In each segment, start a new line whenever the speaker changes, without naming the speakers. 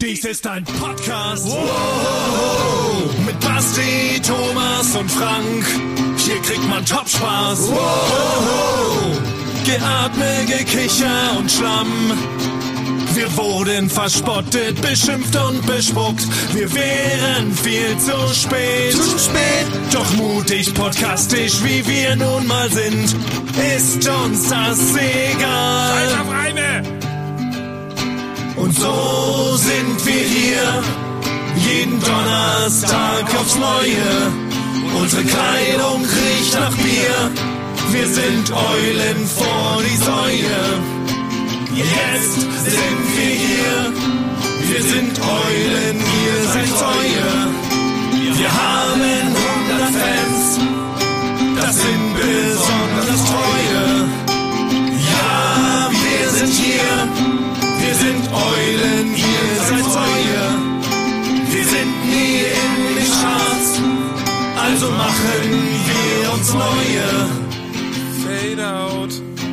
Dies ist ein Podcast. Wow. Mit Basti, Thomas und Frank. Hier kriegt man Top-Spaß. Wow. Geatme, Gekicher und Schlamm. Wir wurden verspottet, beschimpft und bespuckt. Wir wären viel zu spät. Zu spät. Doch mutig, podcastisch, wie wir nun mal sind, ist uns das egal.
Scheiß auf Reime!
Und so sind wir hier, jeden Donnerstag aufs Neue. Unsere Kleidung riecht nach Bier. Wir sind Eulen vor die Säue. Jetzt sind wir hier, wir sind Eulen, ihr seid Säue. Wir haben 100 Fans, das sind besonders treue. Ja, wir sind hier, wir sind Eulen, ihr seid Säue. Wir sind nie in den Charts, also machen wir uns neue.
Fade out.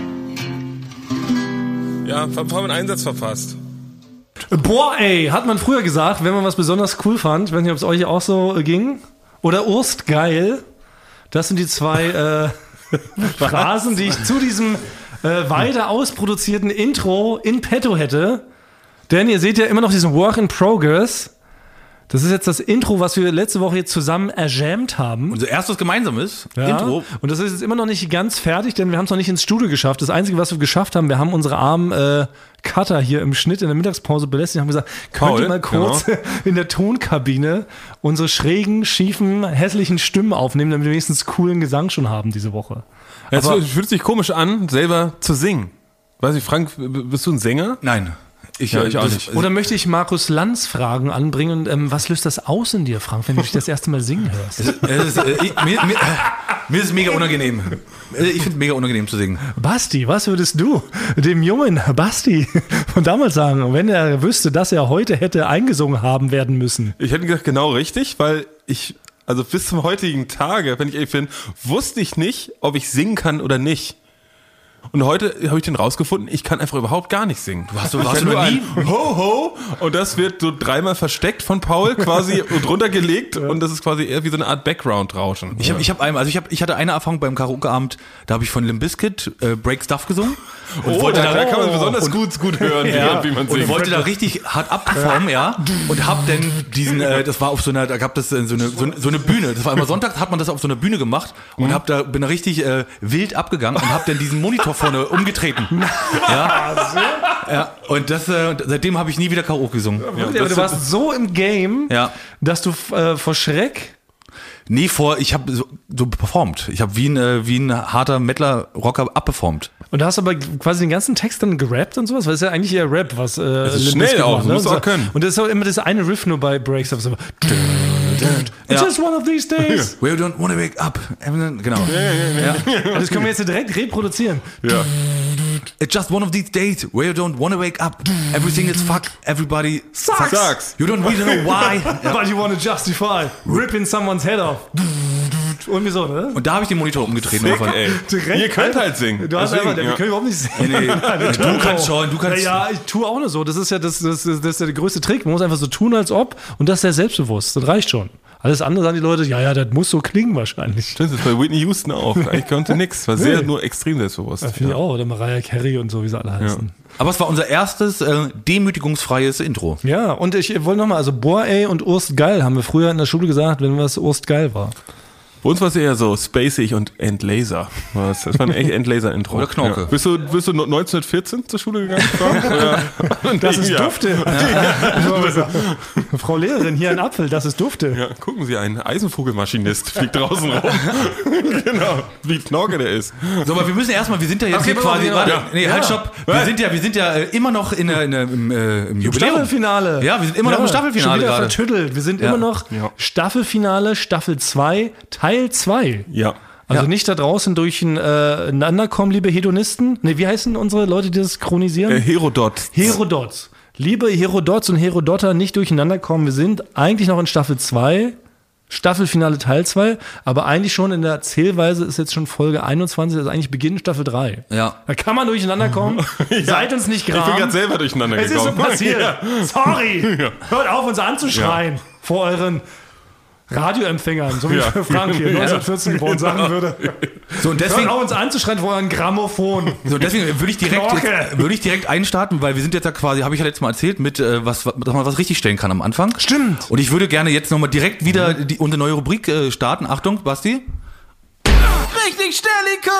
Ja, haben einen Einsatz verpasst.
Boah, ey, hat man früher gesagt, wenn man was besonders cool fand. Ich weiß nicht, ob es euch auch so ging. Oder Urst geil. Das sind die zwei Phrasen, die ich zu diesem weiter ausproduzierten Intro in petto hätte. Denn ihr seht ja immer noch diesen Work in Progress. Das ist jetzt das Intro, was wir letzte Woche jetzt zusammen erjammt haben.
Unser erstes gemeinsames Intro.
Und das ist jetzt immer noch nicht ganz fertig, denn wir haben es noch nicht ins Studio geschafft. Das Einzige, was wir geschafft haben, wir haben unsere armen Cutter hier im Schnitt in der Mittagspause belästigt und haben gesagt, könnt ihr mal kurz in der Tonkabine unsere schrägen, schiefen, hässlichen Stimmen aufnehmen, damit wir wenigstens coolen Gesang schon haben diese Woche.
Es fühlt sich komisch an, selber zu singen. Weiß ich, Frank, bist du ein Sänger?
Nein. Ich auch nicht.
Oder möchte ich Markus Lanz Fragen anbringen? Was löst das aus in dir, Frank, wenn du dich das erste Mal singen hörst?
Mir ist es mega unangenehm. Ich finde es mega unangenehm zu singen.
Basti, was würdest du dem jungen Basti von damals sagen, wenn er wüsste, dass er heute hätte eingesungen haben werden müssen?
Ich hätte gesagt, genau richtig, weil also bis zum heutigen Tage, wenn ich ehrlich bin, wusste ich nicht, ob ich singen kann oder nicht. Und heute habe ich den rausgefunden, ich kann einfach überhaupt gar nicht singen.
Warst du noch nie?
Ho-Ho und das wird so dreimal versteckt von Paul quasi und drunter gelegt und das ist quasi eher wie so eine Art Background-Rauschen.
Ich hatte eine Erfahrung beim Karaoke-Abend, da habe ich von Limp Bizkit Break Stuff gesungen. Und
da kann man besonders gut hören, wie man singt.
Und wollte da richtig hart abperformen, und hab dann diesen, das war auf so einer, da gab es so eine Bühne, das war immer sonntags, hat man das auf so einer Bühne gemacht und bin da richtig wild abgegangen und hab dann diesen Monitor vorne umgetreten. Und seitdem habe ich nie wieder Karaoke gesungen.
Aber du warst so im Game, dass du vor Schreck...
Nee, ich habe so performt. Ich habe wie ein harter Mettler-Rocker abperformt.
Und du hast aber quasi den ganten Text dann gerappt und sowas, weil es ist ja eigentlich eher Rap, was
das ist schnell auch,
ne?
musst du auch können.
Und das ist auch immer das eine Riff nur bei Breaks. So, It's just one of these days.
We don't wanna wake up. Genau.
Das können wir jetzt direkt reproduzieren.
Ja.
It's just one of these days where you don't wanna wake up. Everything is fuck. Everybody
sucks.
You don't really know why.
But you wanna justify ripping someone's head off. Irgendwie so, ne?
Und da habe ich den Monitor umgetreten.
Ihr könnt halt singen.
Du hast einfach, wir können überhaupt nicht singen.
Du kannst schon,
Ja, ich tue auch nur so. Das ist ja das ist ja der größte Trick. Man muss einfach so tun, als ob. Und das ist ja selbstbewusst. Das reicht schon. Alles andere sagen die Leute, ja, das muss so klingen wahrscheinlich.
Das ist bei Whitney Houston auch. Ich konnte nix. War nur extrem selbstbewusst.
Das finde ich auch. Oder Mariah Carey und so, wie sie alle heißen.
Ja. Aber es war unser erstes demütigungsfreies Intro.
Ja, und ich wollte nochmal, also boah ey und Urst geil haben wir früher in der Schule gesagt, wenn was Urst geil war.
Bei uns war es eher so spacig und Endlaser. Das war ein echt Endlaser-Intro.
Oder Knorke.
Ja. Bist du 1914 zur Schule gegangen?
Das ist Dufte. Frau Lehrerin, hier ein Apfel, das ist Dufte.
Ja, gucken Sie, ein Eisenvogelmaschinist fliegt draußen rum. Genau, wie Knorke der ist.
So, aber wir müssen erstmal, wir sind ja jetzt hier quasi, halt, stopp. Wir sind ja immer noch im Jubiläum.
Staffelfinale.
Ja, wir sind immer noch im Staffelfinale
schon wieder
gerade.
Vertüttelt. Wir sind immer noch Staffelfinale, Staffel 2, Teil 2.
Ja.
Also nicht da draußen durcheinander kommen, liebe Hedonisten. Ne, wie heißen unsere Leute, die das chronisieren?
Herodots.
Liebe Herodots und Herodotter, nicht durcheinander kommen. Wir sind eigentlich noch in Staffel 2. Staffelfinale Teil 2, aber eigentlich schon in der Zählweise ist jetzt schon Folge 21, also eigentlich Beginn Staffel 3.
Ja.
Da kann man durcheinander kommen. Seid uns nicht
Ich bin
gram.
gerade selber durcheinander
Es ist
gekommen.
so passiert.
Ja.
Sorry. Hört auf, uns anzuschreien vor euren Radioempfängern, so wie
Ja.
Frank hier 1914 geboren sagen würde.
So, und deswegen,
Hört auf, uns anzuschreien vor euren Grammophon.
so, deswegen würde ich direkt einstarten, weil wir sind jetzt ja quasi, habe ich ja letztes Mal erzählt, mit dass man was richtig stellen kann am Anfang.
Stimmt.
Und ich würde gerne jetzt nochmal direkt wieder unsere neue Rubrik starten. Achtung, Basti. Richtig Stellikus!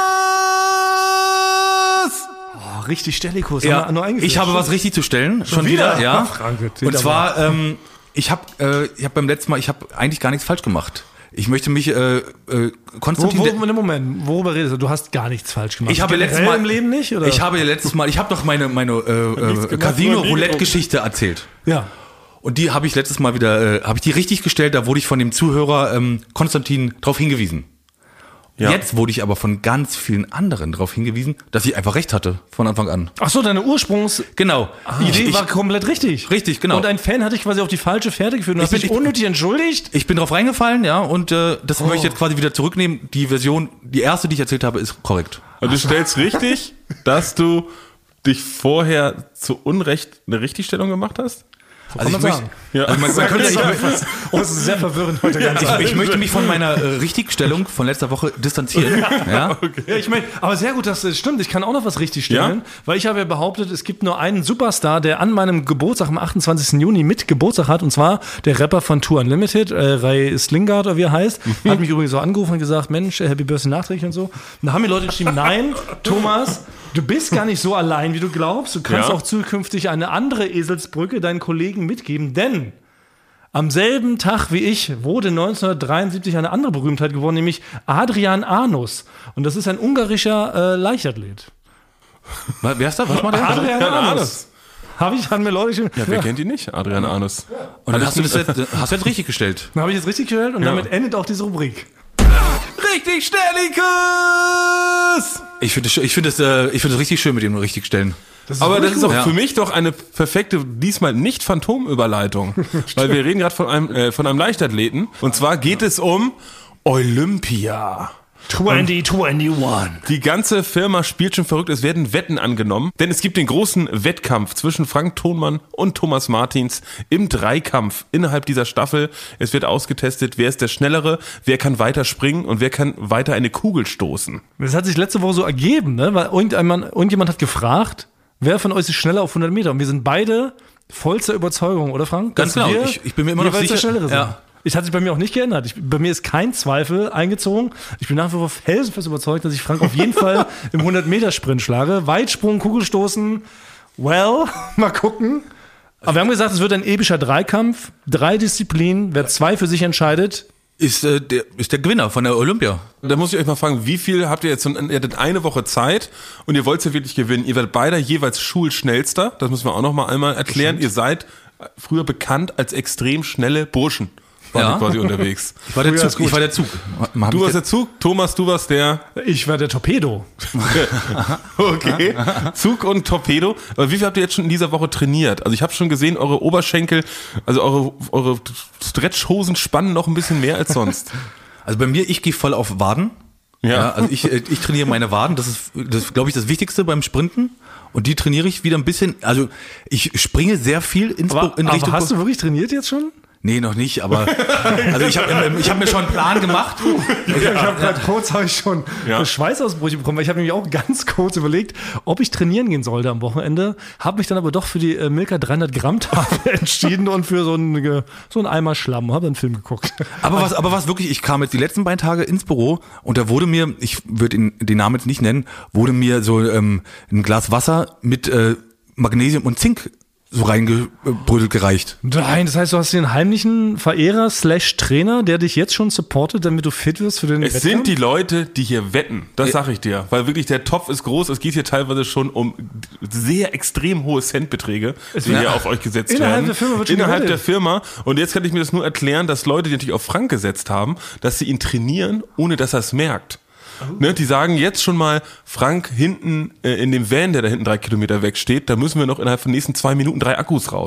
Oh, richtig Stellikus.
Ja,
haben wir nur eingeführt.
ich habe was richtig zu stellen. Schon
wieder?
wieder, ja.
Frank,
Und zwar, ich habe beim letzten Mal, eigentlich gar nichts falsch gemacht. Ich möchte mich Konstantin...
Moment, worüber redest du? Du hast gar nichts falsch gemacht.
Ich habe
Generell
letztes Mal
im Leben nicht, oder?
Ich habe doch meine Casino-Roulette-Geschichte erzählt.
Ja.
Und die habe ich letztes Mal wieder, habe ich die richtig gestellt, da wurde ich von dem Zuhörer Konstantin drauf hingewiesen.
Ja.
Jetzt wurde ich aber von ganz vielen anderen darauf hingewiesen, dass ich einfach recht hatte von Anfang an.
Ach so, deine Ursprungsidee
Genau.
war komplett richtig.
Richtig, genau.
Und ein Fan hat dich quasi auf die falsche Fährte geführt und hast dich unnötig entschuldigt.
Ich bin drauf reingefallen, ja, und das möchte ich jetzt quasi wieder zurücknehmen. Die Version, die erste, die ich erzählt habe, ist korrekt.
Und du stellst richtig, dass du dich vorher zu Unrecht eine Richtigstellung gemacht hast?
Also ich möchte,
Ja.
also man könnte,
Oh, es ist sehr verwirrend heute ganz
ich möchte mich von meiner Richtigstellung von letzter Woche distanzieren. Ja?
Ja, ich meine, aber sehr gut, das stimmt. Ich kann auch noch was richtig stellen,
Ja?
weil ich habe ja behauptet, es gibt nur einen Superstar, der an meinem Geburtstag am 28. Juni mit Geburtstag hat, und zwar der Rapper von Tour Unlimited, Ray Slingard oder wie er heißt, hat mich übrigens so angerufen und gesagt, Mensch, Happy Birthday nachträglich und so. Und da haben mir Leute geschrieben, nein, Thomas, du bist gar nicht so allein, wie du glaubst. Du kannst
Ja?
auch zukünftig eine andere Eselsbrücke deinen Kollegen mitgeben, denn am selben Tag wie ich wurde 1973 eine andere Berühmtheit geworden, nämlich Adrian Anus. Und das ist ein ungarischer Leichtathlet.
Wer ist da? Was macht der?
Adrian
Adrian
Anus.
Anus.
Haben mir Leute schon.
Ja, wer kennt ihn nicht? Adrian Anus.
Und dann hast du jetzt richtig gestellt.
Habe ich jetzt richtig gestellt und
Ja.
damit endet auch diese Rubrik.
Richtig Stellikus! Ich finde das richtig schön mit dem richtig stellen.
Aber das ist auch
Ja.
für mich doch eine perfekte, diesmal nicht Phantomüberleitung. Weil wir reden gerade von einem Leichtathleten. Und zwar geht es um Olympia.
2021.
Die ganze Firma spielt schon verrückt, es werden Wetten angenommen, denn es gibt den großen Wettkampf zwischen Frank Thonmann und Thomas Martins im Dreikampf innerhalb dieser Staffel. Es wird ausgetestet, wer ist der Schnellere, wer kann weiter springen und wer kann weiter eine Kugel stoßen.
Das hat sich letzte Woche so ergeben, ne? Weil irgendjemand hat gefragt, wer von euch ist schneller auf 100 Meter? Und wir sind beide vollster Überzeugung, oder Frank?
Ganz
Dass
genau.
wir
Ich bin mir immer noch
jeweils der
sicher.
Schnellere sind.
Ja.
Es hat sich bei mir auch nicht geändert. Bei mir ist kein Zweifel eingezogen. Ich bin nach wie vor felsenfest überzeugt, dass ich Frank auf jeden Fall im 100-Meter-Sprint schlage. Weitsprung, Kugelstoßen, well, mal gucken. Aber wir haben gesagt, es wird ein epischer Dreikampf. 3 Disziplinen. Wer 2 für sich entscheidet,
Ist der Gewinner von der Olympia.
Da muss ich euch mal fragen, wie viel habt ihr jetzt? Ihr hattet eine Woche Zeit und ihr wollt ja wirklich gewinnen. Ihr werdet beide jeweils Schulschnellster. Das müssen wir auch noch mal einmal erklären. Ihr seid früher bekannt als extrem schnelle Burschen. Waren
Ja.
ihr quasi unterwegs.
Ich war der Zug.
Du warst der Zug, Thomas, du warst der.
ich war der Torpedo.
Okay. Zug und Torpedo. Aber wie viel habt ihr jetzt schon in dieser Woche trainiert? Also ich habe schon gesehen, eure Oberschenkel, also eure Stretchhosen spannen noch ein bisschen mehr als sonst.
Also bei mir, ich gehe voll auf Waden.
Ja.
Also ich trainiere meine Waden. Das ist glaube ich, das Wichtigste beim Sprinten. Und die trainiere ich wieder ein bisschen. Also ich springe sehr viel in Richtung.
Aber hast du wirklich trainiert jetzt schon?
Nee, noch nicht, aber also ich hab mir schon einen Plan gemacht.
Ich habe gerade kurz schon Schweißausbrüche bekommen, weil ich habe nämlich auch ganz kurz überlegt, ob ich trainieren gehen sollte am Wochenende, habe mich dann aber doch für die Milka 300 Gramm Tafel entschieden und für so einen Eimer Schlamm, habe einen Film geguckt.
Aber was wirklich, ich kam jetzt die letzten beiden Tage ins Büro und da wurde mir, ich würde den Namen jetzt nicht nennen, wurde mir so ein Glas Wasser mit Magnesium und Zink so reingebrödelt gereicht.
Nein, das heißt, du hast den heimlichen Verehrer / Trainer, der dich jetzt schon supportet, damit du fit wirst für den
Es
Wettkampf?
sind die Leute, die hier wetten. Das sag ich dir. Weil wirklich der Topf ist groß. Es geht hier teilweise schon um sehr extrem hohe Centbeträge, die hier auf euch gesetzt
Innerhalb
werden.
der Firma wird schon
Innerhalb
gewettet.
der Firma. Und jetzt kann ich mir das nur erklären, dass Leute, die natürlich auf Frank gesetzt haben, dass sie ihn trainieren, ohne dass er es merkt. Ne, die sagen jetzt schon mal, Frank, hinten in dem Van, der da hinten 3 Kilometer weg steht, da müssen wir noch innerhalb von den nächsten 2 Minuten 3 Akkus raus.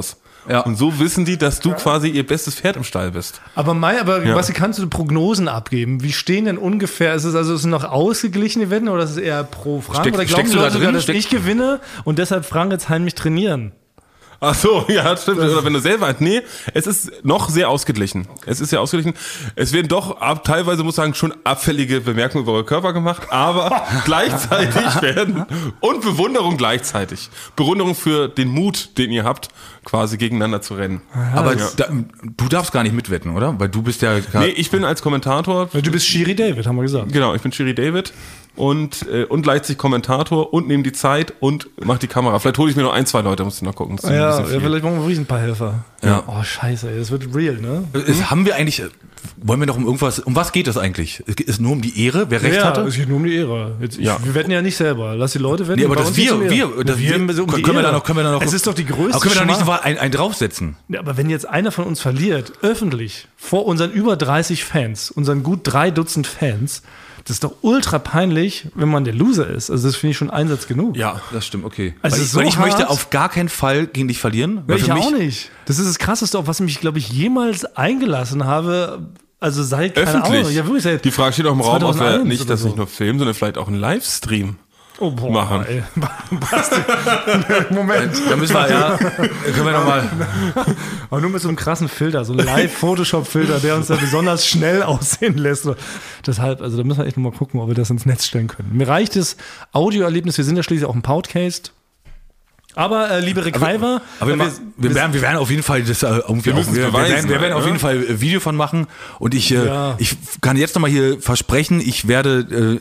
Ja.
Und so wissen die, dass du quasi ihr bestes Pferd im Stall bist.
Aber Basti, kannst du Prognosen abgeben? Wie stehen denn ungefähr? Ist es noch ausgeglichene Wetten oder ist es eher pro Frank? Oder glauben die Leute sogar, dass ich gewinne und deshalb Frank jetzt heimlich trainieren?
Ach so, ja, stimmt. Oder wenn du selber, nee, es ist noch sehr ausgeglichen. Es ist sehr ausgeglichen. Es werden doch teilweise, muss ich sagen, schon abfällige Bemerkungen über eure Körper gemacht, aber gleichzeitig werden, und Bewunderung gleichzeitig. Bewunderung für den Mut, den ihr habt, quasi gegeneinander zu rennen.
Aber du darfst gar nicht mitwetten, oder? Weil du bist ja...
Nee, ich bin als Kommentator...
Du bist Schiri David, haben wir gesagt.
Genau, ich bin Schiri David. Und gleichzeitig Kommentator und nehme die Zeit und mach die Kamera. Vielleicht hole ich mir noch 1, 2 Leute, muss ich noch gucken.
Ja, vielleicht brauchen wir wirklich ein paar Helfer.
Ja.
Oh, scheiße, ey, das wird real, ne?
Haben wir eigentlich, wollen wir noch um was geht es eigentlich? Es geht nur um die Ehre, wer recht hatte?
Es geht nur um die Ehre. Wir wetten ja nicht selber. Lass die Leute wetten.
Nee, aber können wir da noch.
Es ist doch die größte
Aber können wir da nicht mal einen draufsetzen?
Ja, aber wenn jetzt einer von uns verliert, öffentlich, vor unseren über 30 Fans, unseren gut 3 Dutzend Fans, das ist doch ultra peinlich, wenn man der Loser ist. Also das finde ich schon Einsatz genug.
Ja, das stimmt, okay.
Also
weil ich möchte auf gar keinen Fall gegen dich verlieren.
Weil ich auch nicht. Das ist das Krasseste, auf was ich mich, glaube ich, jemals eingelassen habe. Also seit, keine Ahnung. Ja, wirklich seit
die Frage steht auch im Raum, ob wir nicht das
so.
nicht nur filmen, sondern vielleicht auch einen Livestream machen.
Ey. Basti. Moment.
Da müssen wir, können wir nochmal.
Aber nur mit so einem krassen Filter, so einem Live-Photoshop-Filter, der uns da besonders schnell aussehen lässt. Deshalb, also da müssen wir echt nochmal gucken, ob wir das ins Netz stellen können. Mir reicht das Audioerlebnis, wir sind ja schließlich auch ein Podcast. Aber liebe Recaiver,
wir werden auf jeden Fall das irgendwie wir werden auf jeden Fall ein Video von machen und ich kann jetzt nochmal hier versprechen, ich werde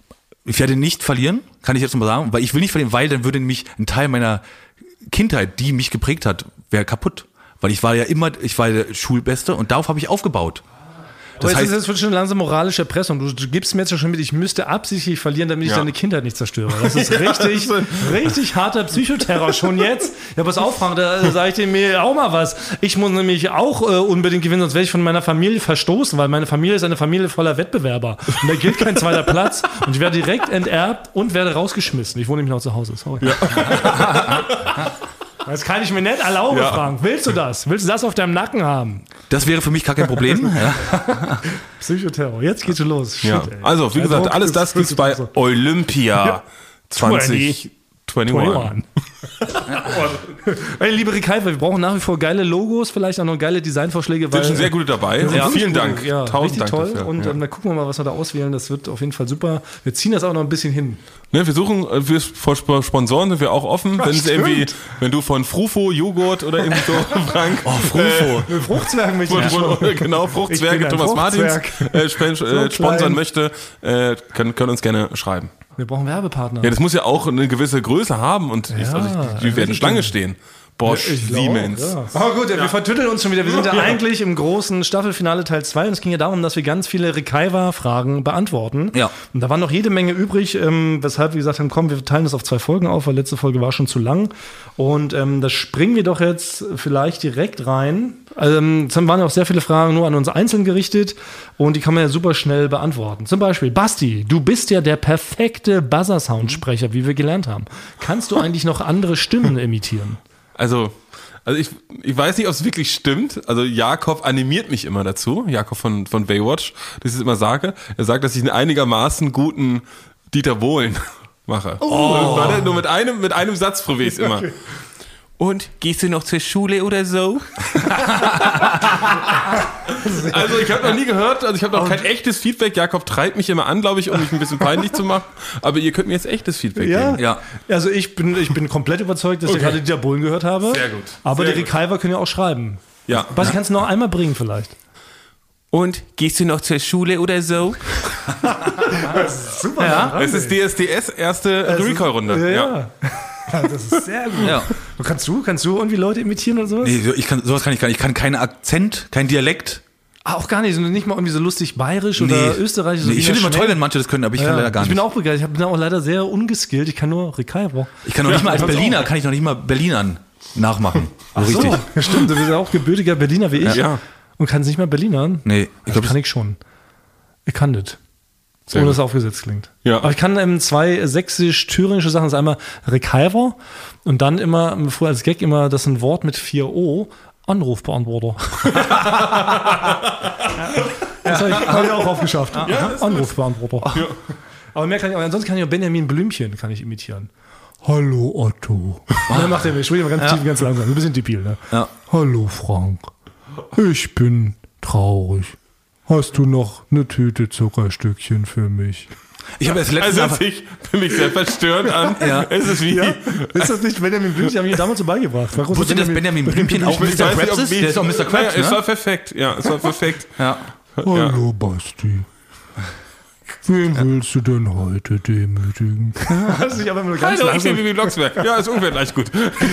nicht verlieren, kann ich jetzt nochmal sagen, weil ich will nicht verlieren, weil dann würde nämlich ein Teil meiner Kindheit, die mich geprägt hat, wäre kaputt. Weil ich war der Schulbeste und darauf habe ich aufgebaut.
Das heißt, das wird schon langsam moralische Erpressung. Du gibst mir jetzt schon mit, ich müsste absichtlich verlieren, damit ich deine Kindheit nicht zerstöre. Das ist richtig harter Psychoterror schon jetzt. Ja, pass auf, Frank, da sage ich dir mir auch mal was. Ich muss nämlich auch unbedingt gewinnen, sonst werde ich von meiner Familie verstoßen, weil meine Familie ist eine Familie voller Wettbewerber. Und da gilt kein zweiter Platz. Und ich werde direkt enterbt und werde rausgeschmissen. Ich wohne nämlich noch zu Hause. Sorry. Ja. Das kann ich mir nicht erlauben, Frank. Willst du das? Willst du das auf deinem Nacken haben?
Das wäre für mich gar kein Problem.
Psychoterror. Jetzt geht's schon los. Shit,
also, wie gesagt, alles das gibt's bei Olympia 2021.
Hey, liebe Recaiver, wir brauchen nach wie vor geile Logos, vielleicht auch noch geile Designvorschläge.
Sind schon sehr gute dabei. Vielen Dank.
Ja,
1000 Dank
toll.
dafür.
Und dann gucken wir mal, was wir da auswählen. Das wird auf jeden Fall super. Wir ziehen das auch noch ein bisschen hin.
Ne, wir suchen, für Sponsoren sind wir auch offen. Wenn es irgendwie, wenn du von Frufo, Joghurt oder irgendwie so, Frank.
Frufo. Fruchtzwerge möchte ich
genau, Fruchtzwerge, Thomas Martins sponsern möchte, können uns gerne schreiben.
Wir brauchen Werbepartner.
Ja, das muss ja auch eine gewisse Größe haben und die werden Schlange stehen. Bosch, Siemens.
Ja. Aber gut, wir vertütteln uns schon wieder. Wir sind ja eigentlich im großen Staffelfinale Teil 2 und es ging ja darum, dass wir ganz viele Recaiver-Fragen beantworten.
Ja.
Und da waren noch jede Menge übrig, weshalb wir gesagt haben, komm, wir teilen das auf 2 Folgen auf, weil letzte Folge war schon zu lang. Und da springen wir doch jetzt vielleicht direkt rein. Es waren auch sehr viele Fragen nur an uns einzeln gerichtet und die kann man ja super schnell beantworten. Zum Beispiel, Basti, du bist ja der perfekte Buzzer-Soundsprecher, wie wir gelernt haben. Kannst du eigentlich noch andere Stimmen imitieren?
Also ich weiß nicht, ob es wirklich stimmt. Also Jakob animiert mich immer dazu. Jakob von Baywatch, dass ich es immer sage. Er sagt, dass ich einen einigermaßen guten Dieter Bohlen mache. Warte, nur mit einem Satz probiere ich es immer. Okay. Und gehst du noch zur Schule oder so? Also ich habe noch nie gehört, ich habe noch kein echtes Feedback. Jakob treibt mich immer an, glaube ich, um mich ein bisschen peinlich zu machen. Aber ihr könnt mir jetzt echtes Feedback geben.
Ja. Also ich bin komplett überzeugt, dass ich gerade Dieter Bohlen gehört habe.
Sehr gut.
Aber die Recaiver können ja auch schreiben.
Ja.
Basti, kannst du noch einmal bringen vielleicht?
Und gehst du noch zur Schule oder so?
Super.
Ja. Es ist DSDS erste Recall-Runde.
Ja. Das ist sehr gut. Ja. Kannst du irgendwie Leute imitieren oder sowas?
Nee, sowas kann ich gar nicht. Ich kann keinen Akzent, keinen Dialekt.
Auch gar nicht, nicht mal irgendwie so lustig bayerisch oder österreichisch.
Nee, ich finde immer toll, wenn manche das können, aber ich kann leider gar nicht.
Ich bin auch begeistert. Ich bin auch leider sehr ungeskillt. Ich kann nur Recaiver.
Ich kann noch nicht mal als Berliner, kann ich noch nicht mal Berlinern nachmachen.
Ach so, richtig. Ja, stimmt. Du bist ja auch gebürtiger Berliner wie ich.
Ja.
Und kannst nicht mal Berlinern?
Nee.
Ich glaube, das kann ich schon. Ich kann das.
Sehr
ohne
gut.
dass es aufgesetzt klingt.
Ja.
Aber ich kann zwei sächsisch-thüringische Sachen. Das ist einmal Rekalver und dann immer, früher als Gag immer, das ist ein Wort mit 4 O, Anrufbeantworter. Das habe ich auch aufgeschafft. Anrufbeantworter. Ja. Aber mehr kann ich auch. Ansonsten kann ich auch Benjamin Blümchen kann ich imitieren. Hallo Otto. Dann macht er mich. Ich will mal ganz tief, ganz langsam. Ein bisschen debil, ne?
Ja.
Hallo Frank. Ich bin traurig. Hast du noch eine Tüte Zuckerstückchen für mich?
Ich habe jetzt letztens
Also
einfach,
hört sich für mich sehr verstörend an.
Ja.
Es ist wie...
Ist das nicht Benjamin Blümchen? Haben wir damals so beigebracht.
wusste das Benjamin Blümchen auch
Ich
Mr.
weiß nicht,
Krabs
ob
ist?
wie-
Der ist auch Mr.
Naja,
Krabs,
es
ne?
war perfekt. Ja, es war perfekt.
Ja.
Hallo Basti. Wen willst du denn heute demütigen? Das ist aber nur ganz
Hallo, ich bin Bibi Blocksberg. Ja, ist ungefähr gleich gut.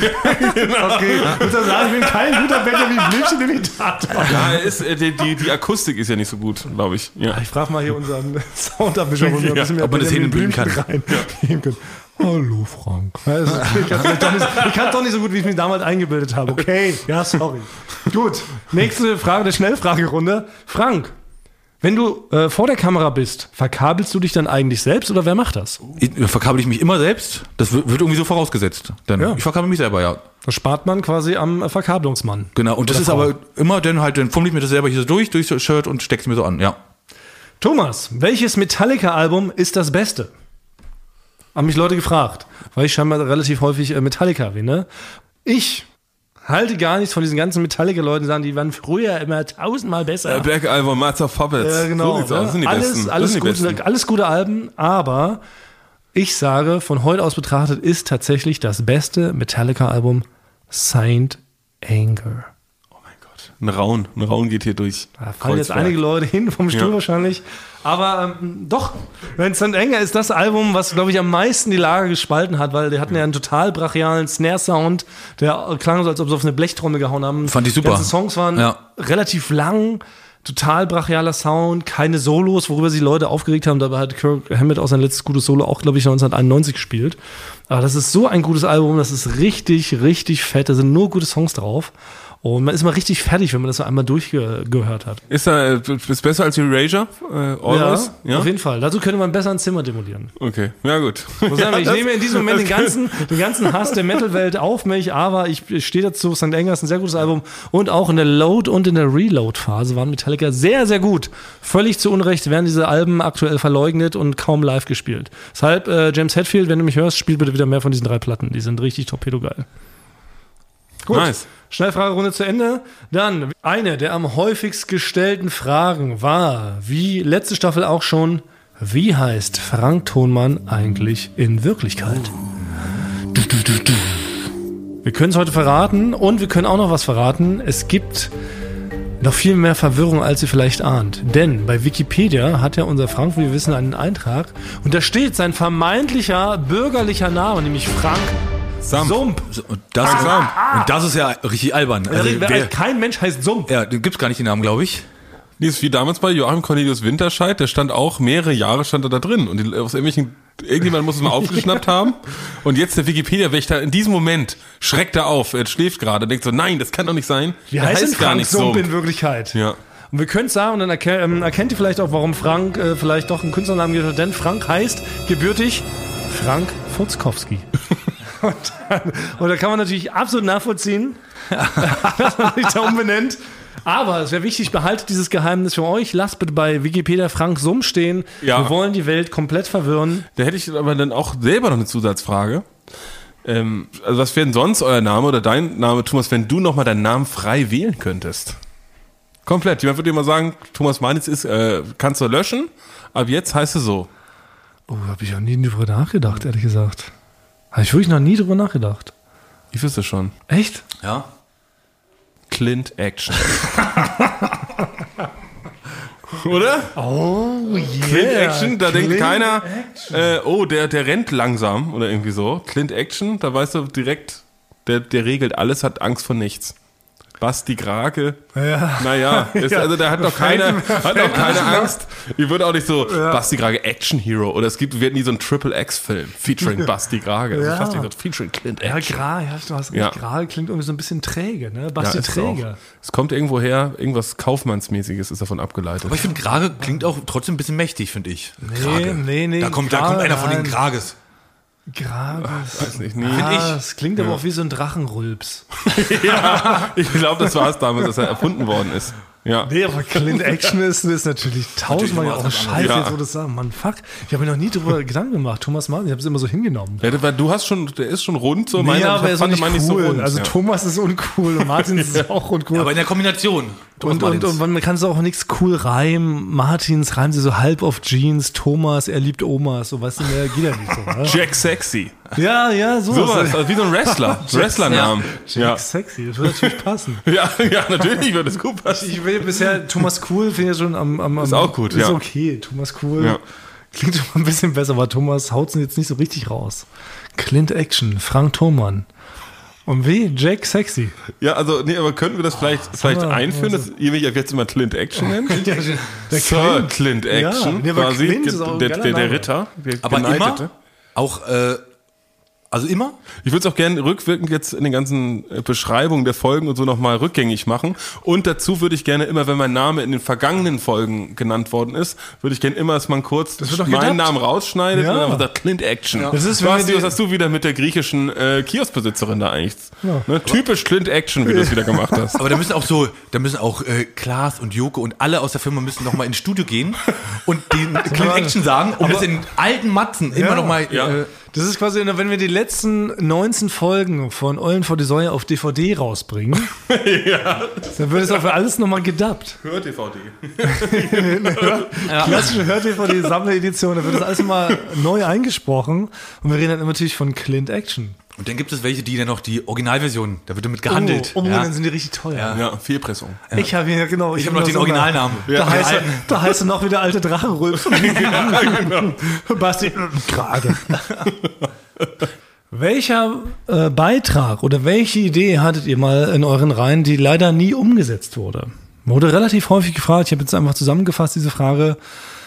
Okay, ich muss sagen, ich bin kein guter Benjamin Blümchen-Imitator.
Ja, die Akustik ist ja nicht so gut, glaube ich. Ja.
Ich frage mal hier unseren Soundabmischer, ob wir
ob man das hinbringen kann.
Reingeben können. Hallo Frank. Also, ich kann doch nicht so gut, wie ich mich damals eingebildet habe. Okay, ja, sorry. Gut, nächste Frage der Schnellfragerunde. Frank, wenn du vor der Kamera bist, verkabelst du dich dann eigentlich selbst oder wer macht das?
Verkabel ich mich immer selbst? Das wird irgendwie so vorausgesetzt. Denn
Ja.
ich verkabel mich selber, ja.
Das spart man quasi am Verkabelungsmann.
Genau. Und das
Oder
ist
Frau.
aber immer dann fummel ich mir das selber hier so durchs Shirt und steck's mir so an, ja.
Thomas, welches Metallica-Album ist das Beste? Haben mich Leute gefragt, weil ich scheinbar relativ häufig Metallica erwähne. Ich halte gar nichts von diesen ganzen Metallica-Leuten, die sagen, die waren früher immer 1000-mal besser.
Black Album, Master of Puppets.
Genau.
So sieht's aus. Das sind die Besten.
Alles,
Das sind die Besten.
alles gute Alben, aber ich sage, von heute aus betrachtet ist tatsächlich das beste Metallica-Album Saint Anger.
Ein Raun geht hier durch.
Da fallen jetzt
Kreuzberg.
einige Leute hin vom Stuhl
Ja.
wahrscheinlich. Aber doch, Saint Anger ist das Album, was, glaube ich, am meisten die Lager gespalten hat, weil die hatten ja einen total brachialen Snare-Sound, der klang so, als ob sie auf eine Blechtrommel gehauen haben.
Fand ich super.
Die ganzen Songs waren
Ja.
relativ lang, total brachialer Sound, keine Solos, worüber sich Leute aufgeregt haben. Dabei hat Kirk Hammett auch sein letztes gutes Solo auch, glaube ich, 1991 gespielt. Aber das ist so ein gutes Album, das ist richtig, richtig fett. Da sind nur gute Songs drauf. Und man ist mal richtig fertig, wenn man das so einmal durchgehört hat.
Ist besser als Erasure? Always? Ja?
Auf jeden Fall. Dazu könnte man besser ein Zimmer demolieren.
Okay, ja gut.
Muss sagen, ich nehme in diesem Moment den ganzen Hass der Metal-Welt auf mich, aber ich stehe dazu. St. Anger ist ein sehr gutes Album. Und auch in der Load- und in der Reload-Phase waren Metallica sehr, sehr gut. Völlig zu Unrecht werden diese Alben aktuell verleugnet und kaum live gespielt. Deshalb, James Hetfield, wenn du mich hörst, spiel bitte wieder mehr von diesen 3 Platten. Die sind richtig torpedogeil. Gut.
Nice.
Schnellfragerunde zu Ende. Dann eine der am häufigst gestellten Fragen war, wie letzte Staffel auch schon, wie heißt Frank Thonmann eigentlich in Wirklichkeit? Wir können es heute verraten und wir können auch noch was verraten. Es gibt noch viel mehr Verwirrung, als ihr vielleicht ahnt. Denn bei Wikipedia hat ja unser Frank, wie wir wissen, einen Eintrag und da steht sein vermeintlicher bürgerlicher Name, nämlich Frank Sump.
Und das ist ja richtig albern. Also,
Kein Mensch heißt Sump.
ja, den gibt's gar nicht den Namen, glaube ich.
Die ist wie damals bei Joachim Cornelius Winterscheid, der stand auch mehrere Jahre stand er da drin und irgendjemand muss es mal aufgeschnappt haben und jetzt der Wikipedia-Wächter in diesem Moment schreckt er auf, er schläft gerade, denkt so, nein, das kann doch nicht sein.
Wie
Der
heißt denn
gar
Frank
nicht
Sump
so.
in Wirklichkeit?
Ja.
Und wir können es sagen, und dann erkennt ihr vielleicht auch, warum Frank vielleicht doch einen Künstlernamen gibt hat, denn Frank heißt gebürtig Frank Furzkowski. Und da kann man natürlich absolut nachvollziehen, dass man sich da umbenennt. Aber es wäre wichtig, behaltet dieses Geheimnis für euch. Lasst bitte bei Wikipedia Frank Sump stehen.
Ja.
Wir wollen die Welt komplett verwirren.
Da hätte ich aber dann auch selber noch eine Zusatzfrage. Also was wäre denn sonst euer Name oder dein Name, Thomas, wenn du nochmal deinen Namen frei wählen könntest? Komplett. Jemand würde dir mal sagen, Thomas Manitz ist, kannst du löschen, aber jetzt heißt es so.
Oh, habe ich auch nie drüber nachgedacht, ehrlich gesagt. Habe ich wirklich noch nie drüber nachgedacht.
Ich wüsste schon.
Echt?
Ja.
Clint Action. Oder?
Oh, yeah.
Clint Action, da denkt
Clint
keiner, der rennt langsam oder irgendwie so. Clint Action, da weißt du direkt, der regelt alles, hat Angst vor nichts. Basti Grage.
Ja.
Naja, also da hat doch keiner Angst. Ich würde auch nicht so Basti Grage Action Hero oder wir werden nie so einen Triple X-Film featuring Basti Grage. Also fast nicht so featuring Clint Action.
Du hast recht, Grage klingt irgendwie so ein bisschen träge, ne? Basti Träge.
Es kommt irgendwo her, irgendwas Kaufmannsmäßiges ist davon abgeleitet.
Aber ich finde, Grage klingt auch trotzdem ein bisschen mächtig, finde ich.
Nee.
Da kommt einer von den Grages.
Grages.
Weiß nicht, nie.
Das klingt aber auch wie so ein Drachenrülps.
Ja, ich glaube, das war es damals, dass er erfunden worden ist. Ja.
Nee, aber Clint Action ist natürlich tausendmal auch scheiße, jetzt wo du das sagst. Mann, fuck. Ich habe mir noch nie drüber Gedanken gemacht. Thomas Martin, ich habe es immer so hingenommen.
Ja, weil der ist schon rund, so
aber er ist nicht cool.
So rund.
Also Thomas ist uncool und Martin ist auch uncool.
Aber in der Kombination.
Und man kann es auch nichts cool reimen. Martins reimt sie so halb auf Jeans. Thomas, er liebt Omas. So, weißt du, mehr geht ja nicht so. Ne?
Jack Sexy.
Ja,
sowas. Also wie so ein Wrestlernamen.
Jack Sexy, das würde natürlich passen.
Ja, natürlich würde es gut passen.
Ich will bisher Thomas Cool, finde ich schon am
ist auch gut,
ist okay. Thomas Cool klingt schon mal ein bisschen besser, aber Thomas haut es jetzt nicht so richtig raus. Clint Action, Frank Thoman. Und wie? Jack Sexy.
Ja, also, aber könnten wir das vielleicht einführen, dass ihr mich jetzt immer Clint Action nennt? Sir Clint Action, quasi,
Clint ist auch
der Ritter, der
aber
Geneigte.
Immer auch, also immer?
Ich würde es auch gerne rückwirkend jetzt in den ganzen Beschreibungen der Folgen und so nochmal rückgängig machen. Und dazu würde ich gerne immer, wenn mein Name in den vergangenen Folgen genannt worden ist, würde ich gerne immer, dass man kurz meinen Namen rausschneidet und dann sagt Clint Action.
Ja. Das ist,
was hast du wieder mit der griechischen Kioskbesitzerin da eigentlich? Ja. Ne? Typisch Clint Action, wie du es wieder gemacht hast.
Aber da müssen auch Klaas und Joko und alle aus der Firma müssen nochmal ins Studio gehen und den Clint Action sagen, um das in alten Matzen immer nochmal...
Das ist quasi, wenn wir die letzten 19 Folgen von Eulen vor die Säue auf DVD rausbringen, dann wird es auch für alles nochmal gedubbt.
Hör-DVD.
Klassische Hör-DVD-Sammleredition, da wird das alles nochmal neu eingesprochen und wir reden dann natürlich von Clint Action.
Und dann gibt es welche, die dann noch die Originalversion, da wird damit gehandelt.
Dann sind die richtig teuer.
Ja, Fehlpressung.
Ja. Ich habe
noch den Originalnamen.
Da heißt er noch wieder alte Drachenrülps. Genau. Basti gerade. Welcher Beitrag oder welche Idee hattet ihr mal in euren Reihen, die leider nie umgesetzt wurde? Wurde relativ häufig gefragt. Ich habe jetzt einfach zusammengefasst diese Frage.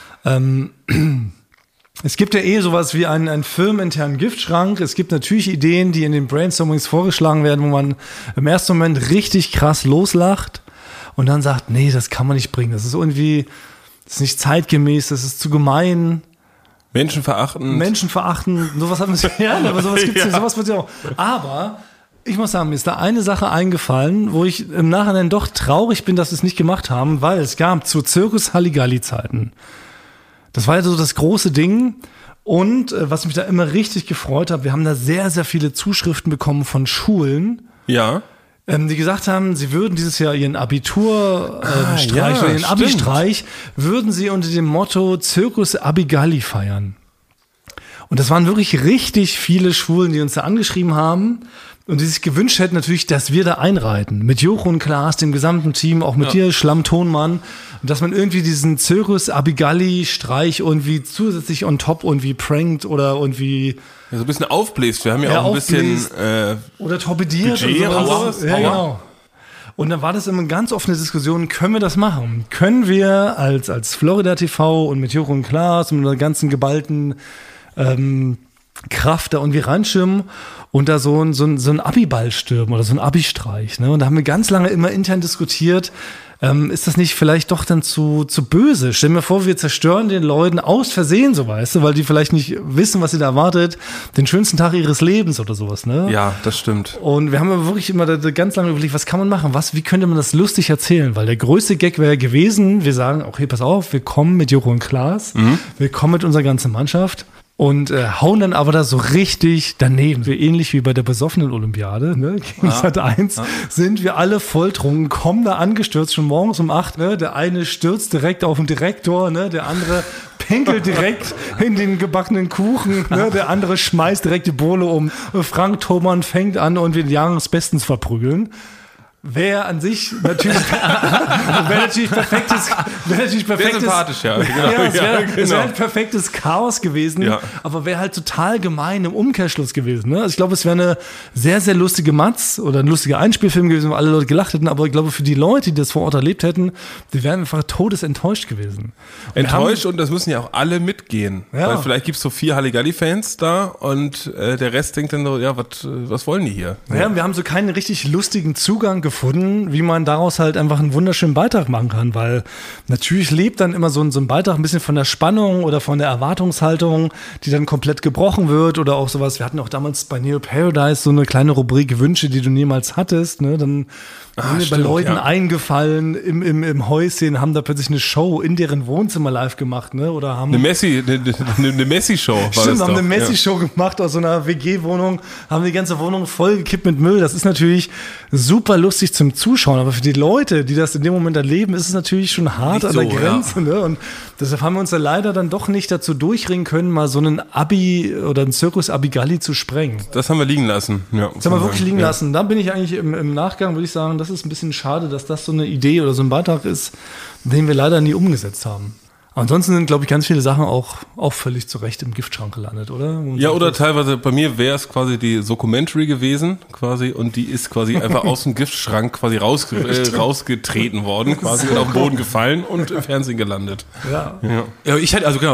Es gibt ja sowas wie einen firmeninternen Giftschrank. Es gibt natürlich Ideen, die in den Brainstormings vorgeschlagen werden, wo man im ersten Moment richtig krass loslacht und dann sagt, nee, das kann man nicht bringen. Das ist nicht zeitgemäß, das ist zu gemein. Menschenverachtend. Sowas hat man aber sowas gibt's ja. Sowas wird ja auch. Aber ich muss sagen, mir ist da eine Sache eingefallen, wo ich im Nachhinein doch traurig bin, dass wir es nicht gemacht haben, weil es gab zu Zirkus Halligalli-Zeiten. Das war ja so das große Ding. Und was mich da immer richtig gefreut hat, wir haben da sehr, sehr viele Zuschriften bekommen von Schulen.
Ja.
Die gesagt haben, sie würden dieses Jahr ihren Abiturstreich oder ihren Abi-Streich, würden sie unter dem Motto Zirkus Abigalli feiern. Und das waren wirklich richtig viele Schulen, die uns da angeschrieben haben und die sich gewünscht hätten natürlich, dass wir da einreiten. Mit Joko und Klaas, dem gesamten Team, auch mit dir, Schlammtonmann. Und dass man irgendwie diesen Zirkus Abigalli-Streich irgendwie zusätzlich on top irgendwie prankt oder irgendwie...
Ja, so ein bisschen aufbläst. Wir haben ja auch ein bisschen...
oder torpediert.
Budget
oder sowas. Ja, genau. Und dann war das immer eine ganz offene Diskussion, können wir das machen? Können wir als Florida TV und mit Joko und Klaas und mit einer ganzen geballten Kraft da irgendwie reinschirmen und da so ein Abi-Ball stürmen oder so ein Abi-Streich. Ne? Und da haben wir ganz lange immer intern diskutiert, ist das nicht vielleicht doch dann zu böse? Stell mir vor, wir zerstören den Leuten aus Versehen, so weißt du, weil die vielleicht nicht wissen, was sie da erwartet, den schönsten Tag ihres Lebens oder sowas, ne?
Ja, das stimmt.
Und wir haben aber wirklich immer ganz lange überlegt, was kann man machen? Wie könnte man das lustig erzählen? Weil der größte Gag wäre gewesen, wir sagen, okay, pass auf, wir kommen mit Joko und Klaas, wir kommen mit unserer ganzen Mannschaft und hauen dann aber da so richtig daneben. So ähnlich wie bei der besoffenen Olympiade, ne? Gegen Sat.1 sind wir alle volltrunken, kommen da angestürzt, schon morgens um 8, ne? Der eine stürzt direkt auf den Direktor, ne? Der andere pinkelt direkt in den gebackenen Kuchen, ne? Der andere schmeißt direkt die Bohle um. Frank Thoman fängt an und wir den Jahresbesten zu verprügeln. Wäre an sich natürlich, wäre natürlich perfektes,
Sehr sympathisch, ja. Genau.
ja, es wäre
genau.
ein perfektes Chaos gewesen,
Ja.
aber wäre halt total gemein im Umkehrschluss gewesen. Ne? Also ich glaube, es wäre eine sehr, sehr lustige Matz oder ein lustiger Einspielfilm gewesen, wo alle Leute gelacht hätten, aber ich glaube, für die Leute, die das vor Ort erlebt hätten, die wären einfach todesenttäuscht gewesen.
Enttäuscht und das müssen ja auch alle mitgehen.
Ja.
Weil vielleicht gibt's so 4 Halligalli-Fans da und der Rest denkt dann so, ja, was wollen die hier?
Ja, wir haben so keinen richtig lustigen Zugang gefunden, wie man daraus halt einfach einen wunderschönen Beitrag machen kann, weil natürlich lebt dann immer so ein Beitrag ein bisschen von der Spannung oder von der Erwartungshaltung, die dann komplett gebrochen wird oder auch sowas. Wir hatten auch damals bei Neo Paradise so eine kleine Rubrik Wünsche, die du niemals hattest, ne? Dann sind mir bei
stimmt,
Leuten
ja.
eingefallen im Häuschen, haben da plötzlich eine Show in deren Wohnzimmer live gemacht, ne? Oder haben
Eine Messi-Show war
Stimmt,
das
haben
doch.
eine Messi-Show gemacht aus so einer WG-Wohnung, haben die ganze Wohnung vollgekippt mit Müll. Das ist natürlich super lustig zum Zuschauen, aber für die Leute, die das in dem Moment erleben, ist es natürlich schon hart
Nicht
an der
so,
Grenze. Ne? Und deshalb haben wir uns da leider dann doch nicht dazu durchringen können, mal so einen Abi oder einen Circus Abigalli zu sprengen.
Das haben wir liegen lassen. Ja,
Das haben wir wirklich liegen lassen. Da bin ich eigentlich im Nachgang, würde ich sagen, das ist ein bisschen schade, dass das so eine Idee oder so ein Beitrag ist, den wir leider nie umgesetzt haben. Ansonsten sind, glaube ich, ganz viele Sachen auch völlig zu Recht im Giftschrank gelandet, oder?
Ja, oder teilweise, bei mir wäre es quasi die Documentary gewesen, quasi, und die ist quasi einfach aus dem Giftschrank quasi rausgetreten worden, quasi und auf den Boden gefallen und im Fernsehen gelandet.
Ja.
Ja, ich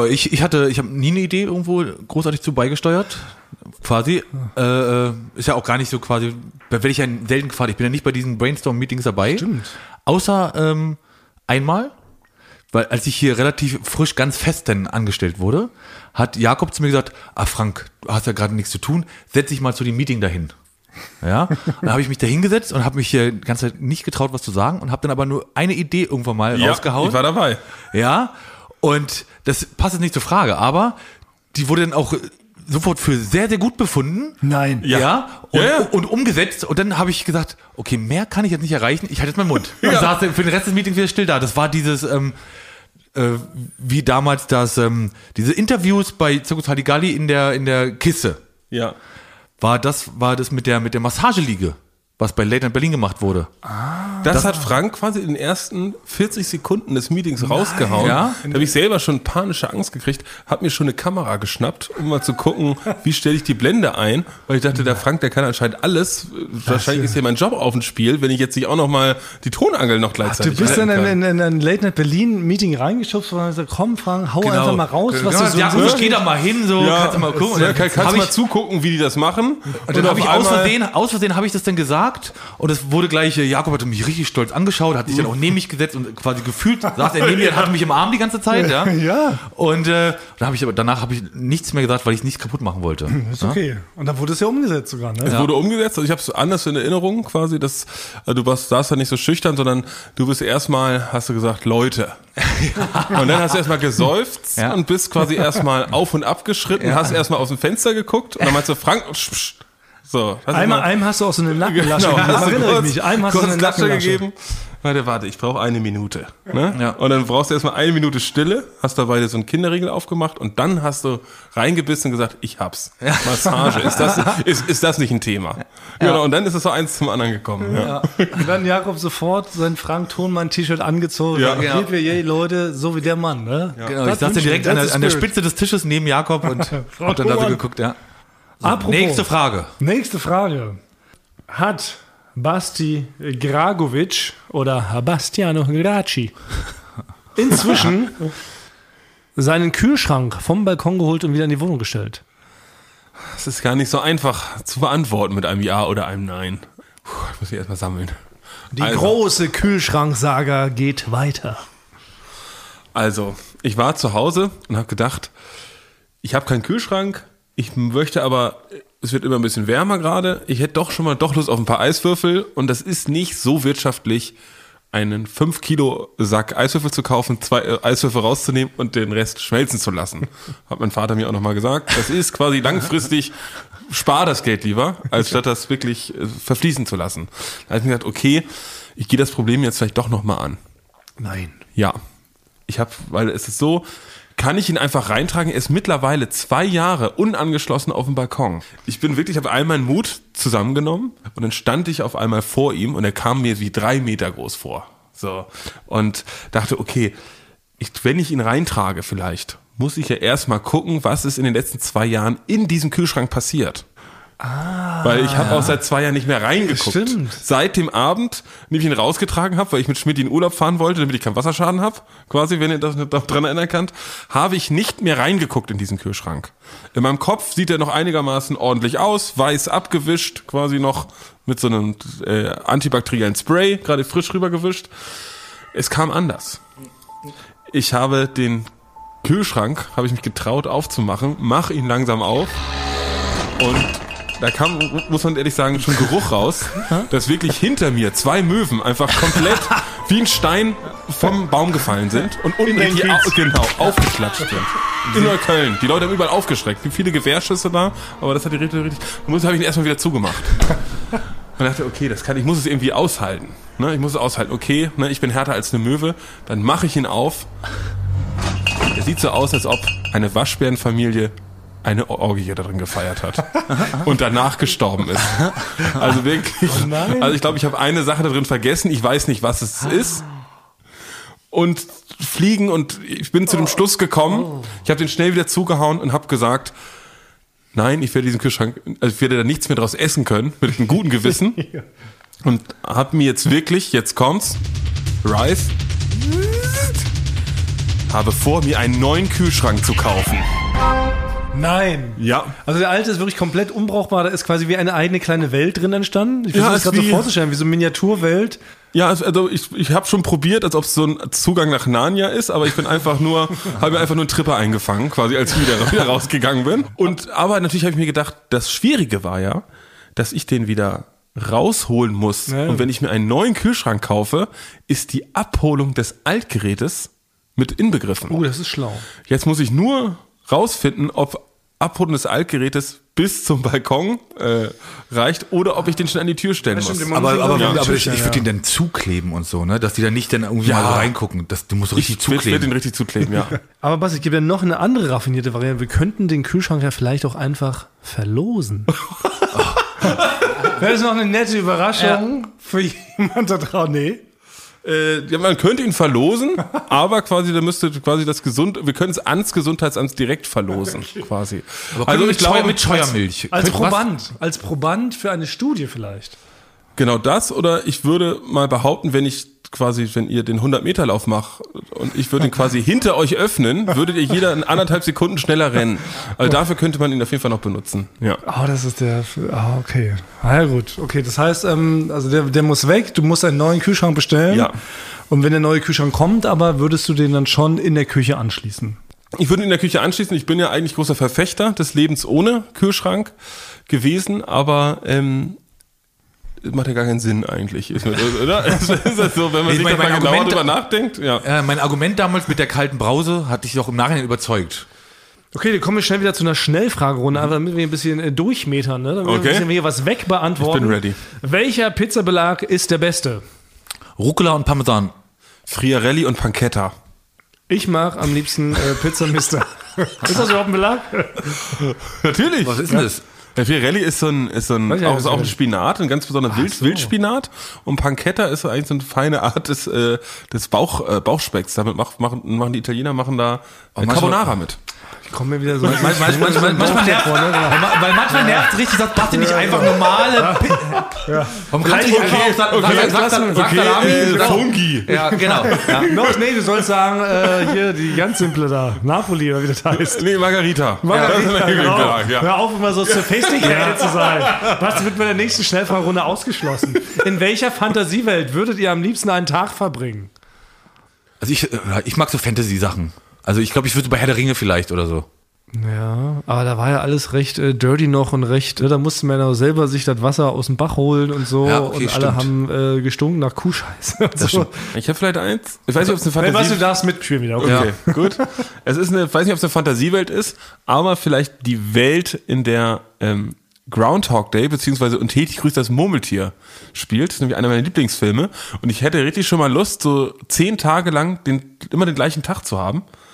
habe nie eine Idee irgendwo großartig zu beigesteuert. Quasi. Ist ja auch gar nicht so quasi, werde ich ja selten gefragt. Ich bin ja nicht bei diesen Brainstorm-Meetings dabei.
Stimmt.
Außer einmal, weil als ich hier relativ frisch ganz fest dann angestellt wurde, hat Jakob zu mir gesagt, Frank, du hast ja gerade nichts zu tun, setz dich mal zu dem Meeting dahin. Ja, dann habe ich mich da hingesetzt und habe mich hier die ganze Zeit nicht getraut, was zu sagen und habe dann aber nur eine Idee irgendwann mal rausgehauen.
Ich war dabei.
Ja, und das passt jetzt nicht zur Frage, aber die wurde dann auch sofort für sehr, sehr gut befunden.
Nein.
Ja, und umgesetzt. Und dann habe ich gesagt, okay, mehr kann ich jetzt nicht erreichen. Ich halte jetzt meinen Mund. Und saß dann für den Rest des Meetings wieder still da. Das war dieses, wie damals diese Interviews bei Circus Halligalli in der Kiste.
Ja.
War das mit der Massageliege, was bei Late Night Berlin gemacht wurde.
Das hat Frank quasi in den ersten 40 Sekunden des Meetings rausgehauen.
Ja.
Da habe ich selber schon panische Angst gekriegt, habe mir schon eine Kamera geschnappt, um mal zu gucken, wie stelle ich die Blende ein, weil ich dachte, der Frank, der kann anscheinend alles. Wahrscheinlich ist hier mein Job auf dem Spiel, wenn ich jetzt nicht auch noch mal die Tonangel noch
Du
gleichzeitig
bist dann
halten kann.
in ein Late Night Berlin Meeting reingeschubst und hast gesagt, komm Frank, hau einfach mal raus, was du so
ja,
so
geh da mal hin, so, kannst du mal gucken.
Ja, kannst du mal zugucken, wie die das machen.
Und dann habe ich aus Versehen habe ich das dann gesagt und es wurde gleich, Jakob hatte mich richtig stolz angeschaut, hat sich dann auch neben mich gesetzt und quasi gefühlt, saß er neben mir und hatte mich im Arm die ganze Zeit, ja.
Ja.
Und danach habe ich nichts mehr gesagt, weil ich es nicht kaputt machen wollte.
Ist okay. Und dann wurde es ja umgesetzt sogar, ne?
Es wurde umgesetzt, also ich habe es anders in Erinnerung quasi, dass saßt da nicht so schüchtern, sondern du bist erstmal, hast du gesagt, Leute. Und dann hast du erstmal geseufzt und bist quasi erstmal auf und ab geschritten, hast erstmal aus dem Fenster geguckt und dann meinst du, Frank, so.
Einem hast du auch so eine Nackenlasche gegeben.
hast du
Erinnere ich mich. Einem hast du so eine
Klatsche
Nackenlasche
gegeben. Warte, ich brauche 1 Minute. Ne?
Ja.
Und dann brauchst du erstmal 1 Minute Stille, hast dabei dir so einen Kinderriegel aufgemacht und dann hast du reingebissen und gesagt, ich hab's. Massage, ist das nicht ein Thema? Ja. Genau, und dann ist es so eins zum anderen gekommen. Ja.
Und dann Jakob sofort sein Frank Thonmann-T-Shirt angezogen.
Ja.
Ja. Geht wir, Leute, so wie der Mann. Ne?
Genau, ich saß dann direkt an der Spitze des Tisches neben Jakob und hab dann da so geguckt, ja. So,
Apropos,
nächste Frage.
Hat Basti Gragovic oder Bastiano Gracci inzwischen seinen Kühlschrank vom Balkon geholt und wieder in die Wohnung gestellt?
Das ist gar nicht so einfach zu beantworten mit einem Ja oder einem Nein. Ich muss mich erstmal sammeln.
Die große Kühlschranksaga geht weiter.
Also, ich war zu Hause und habe gedacht, ich habe keinen Kühlschrank, ich möchte aber, es wird immer ein bisschen wärmer gerade, ich hätte doch Lust auf ein paar Eiswürfel und das ist nicht so wirtschaftlich, einen 5 Kilo Sack Eiswürfel zu kaufen, 2 Eiswürfel rauszunehmen und den Rest schmelzen zu lassen. Hat mein Vater mir auch nochmal gesagt. Das ist quasi langfristig, spar das Geld lieber, als statt das wirklich verfließen zu lassen. Da habe ich mir gesagt, okay, ich gehe das Problem jetzt vielleicht doch nochmal an.
Nein.
Ja. Weil es ist so, kann ich ihn einfach reintragen. Er ist mittlerweile 2 Jahre unangeschlossen auf dem Balkon. Ich habe all meinen Mut zusammengenommen und dann stand ich auf einmal vor ihm und er kam mir wie 3 Meter groß vor. So. Und dachte, okay, wenn ich ihn reintrage vielleicht, muss ich ja erstmal gucken, was ist in den letzten 2 Jahren in diesem Kühlschrank passiert. Weil ich habe auch seit 2 Jahren nicht mehr reingeguckt.
Stimmt.
Seit dem Abend, den ich ihn rausgetragen habe, weil ich mit Schmidt in Urlaub fahren wollte, damit ich keinen Wasserschaden habe, quasi, wenn ihr das noch dran erinnern könnt, habe ich nicht mehr reingeguckt in diesen Kühlschrank. In meinem Kopf sieht er noch einigermaßen ordentlich aus, weiß abgewischt, quasi noch mit so einem antibakteriellen Spray, gerade frisch rübergewischt. Es kam anders. Ich habe den Kühlschrank, habe ich mich getraut aufzumachen, mach ihn langsam auf und da kam, muss man ehrlich sagen, schon Geruch raus, dass wirklich hinter mir 2 Möwen einfach komplett wie ein Stein vom Baum gefallen sind und unten richtig aufgeklatscht sind. In Neukölln. Die Leute haben überall aufgeschreckt. Wie viele Gewehrschüsse da, aber das hat die richtig. Habe ich ihn erstmal wieder zugemacht. Und dachte, okay, ich muss es irgendwie aushalten. Ne, ich muss es aushalten. Okay, ne, ich bin härter als eine Möwe. Dann mache ich ihn auf. Er sieht so aus, als ob eine Waschbärenfamilie eine Orgie da drin gefeiert hat und danach gestorben ist. Also wirklich, also ich glaube, ich habe eine Sache da drin vergessen, ich weiß nicht, was es ist. Und fliegen und ich bin zu dem Schluss gekommen, ich habe den schnell wieder zugehauen und habe gesagt, nein, ich werde diesen Kühlschrank, also ich werde da nichts mehr draus essen können, mit einem guten Gewissen. Und habe mir jetzt wirklich, jetzt kommt's, Rice, habe vor, mir einen neuen Kühlschrank zu kaufen.
Nein.
Ja.
Also der alte ist wirklich komplett unbrauchbar. Da ist quasi wie eine eigene kleine Welt drin entstanden. Ich versuche
Ja,
das gerade so vorzustellen, wie so eine Miniaturwelt.
Ja, also ich habe schon probiert, als ob es so ein Zugang nach Narnia ist, aber ich bin habe mir einfach nur einen Tripper eingefangen, quasi als ich wieder rausgegangen bin. Aber natürlich habe ich mir gedacht, das Schwierige war ja, dass ich den wieder rausholen muss. Ja. Und wenn ich mir einen neuen Kühlschrank kaufe, ist die Abholung des Altgerätes mit inbegriffen.
Das ist schlau.
Jetzt muss ich nur rausfinden, ob Abholen des Altgerätes bis zum Balkon reicht oder ob ich den schon an die Tür stellen muss.
Aber ich würde den dann zukleben und so, ne? Dass die dann nicht dann irgendwie mal reingucken. Du musst richtig zukleben. Ich werde
den richtig zukleben, ja.
Aber Basti, ich gebe ja noch eine andere raffinierte Variante. Wir könnten den Kühlschrank ja vielleicht auch einfach verlosen. Wäre das noch eine nette Überraschung für jemand da draußen? Nee.
Ja, man könnte ihn verlosen, aber quasi, da müsste quasi wir können es ans Gesundheitsamt direkt verlosen, quasi.
Aber also ich glaube mit Scheuermilch.
Als Proband für eine Studie vielleicht.
Genau das, oder ich würde mal behaupten, wenn ihr den 100-Meter-Lauf macht und ich würde ihn quasi hinter euch öffnen, würdet ihr jeder in 1,5 Sekunden schneller rennen. Also dafür könnte man ihn auf jeden Fall noch benutzen. Ja.
Das ist okay. Ja gut, okay, das heißt, also der muss weg, du musst einen neuen Kühlschrank bestellen.
Ja.
Und wenn der neue Kühlschrank kommt, aber würdest du den dann schon in der Küche anschließen?
Ich würde ihn in der Küche anschließen. Ich bin ja eigentlich großer Verfechter des Lebens ohne Kühlschrank gewesen, aber macht ja gar keinen Sinn eigentlich. Oder? Ist das so, wenn man sich mal genauer drüber nachdenkt? Ja.
Mein Argument damals mit der kalten Brause hat dich doch im Nachhinein überzeugt.
Okay, dann kommen wir schnell wieder zu einer Schnellfragerunde, einfach damit wir ein bisschen durchmetern. Ne? Damit wir hier was wegbeantworten.
Ich bin ready.
Welcher Pizzabelag ist der beste?
Rucola und Parmesan.
Friarelli und Pancetta.
Ich mag am liebsten Pizza Mister. Ist das überhaupt ein Belag?
Natürlich.
Was ist denn das?
Der Friarelli ist auch ein Spinat, ein ganz besonderer Wildspinat. Und Pancetta ist eigentlich so eine feine Art des Bauchspecks. Damit machen die Italiener da Carbonara mit.
Ich komme mir wieder so.
Manchmal nervt, weil manchmal nervt es richtig, sagt Basti nicht einfach normale. Warum kannst du nicht einfach sagen, Salami?
Fungi.
Ja, genau. Ja.
Nee, du sollst sagen, hier die ganz simple da. Napoli, oder wie das heißt.
Nee, Margarita.
Genau. Ja. Hör auf, immer so sophisticated zu sein. Was wird bei der nächsten Schnellfragerunde ausgeschlossen? In welcher Fantasiewelt würdet ihr am liebsten einen Tag verbringen?
Also ich mag so Fantasy-Sachen. Also ich glaube, ich würde bei Herr der Ringe vielleicht oder so.
Ja, aber da war ja alles recht dirty noch und recht, da musste man ja selber sich das Wasser aus dem Bach holen und so. Ja, okay, und stimmt. Alle haben gestunken nach Kuhscheiße. So.
Ich habe vielleicht eins. Ich weiß nicht, ob es eine Fantasie...
Was du darfst mitspielen wieder.
Okay, gut. Ich weiß nicht, ob es eine Fantasiewelt ist, aber vielleicht die Welt, in der Groundhog Day beziehungsweise Und täglich grüßt das Murmeltier spielt. Das ist nämlich einer meiner Lieblingsfilme. Und ich hätte richtig schon mal Lust, so 10 Tage lang immer den gleichen Tag zu haben.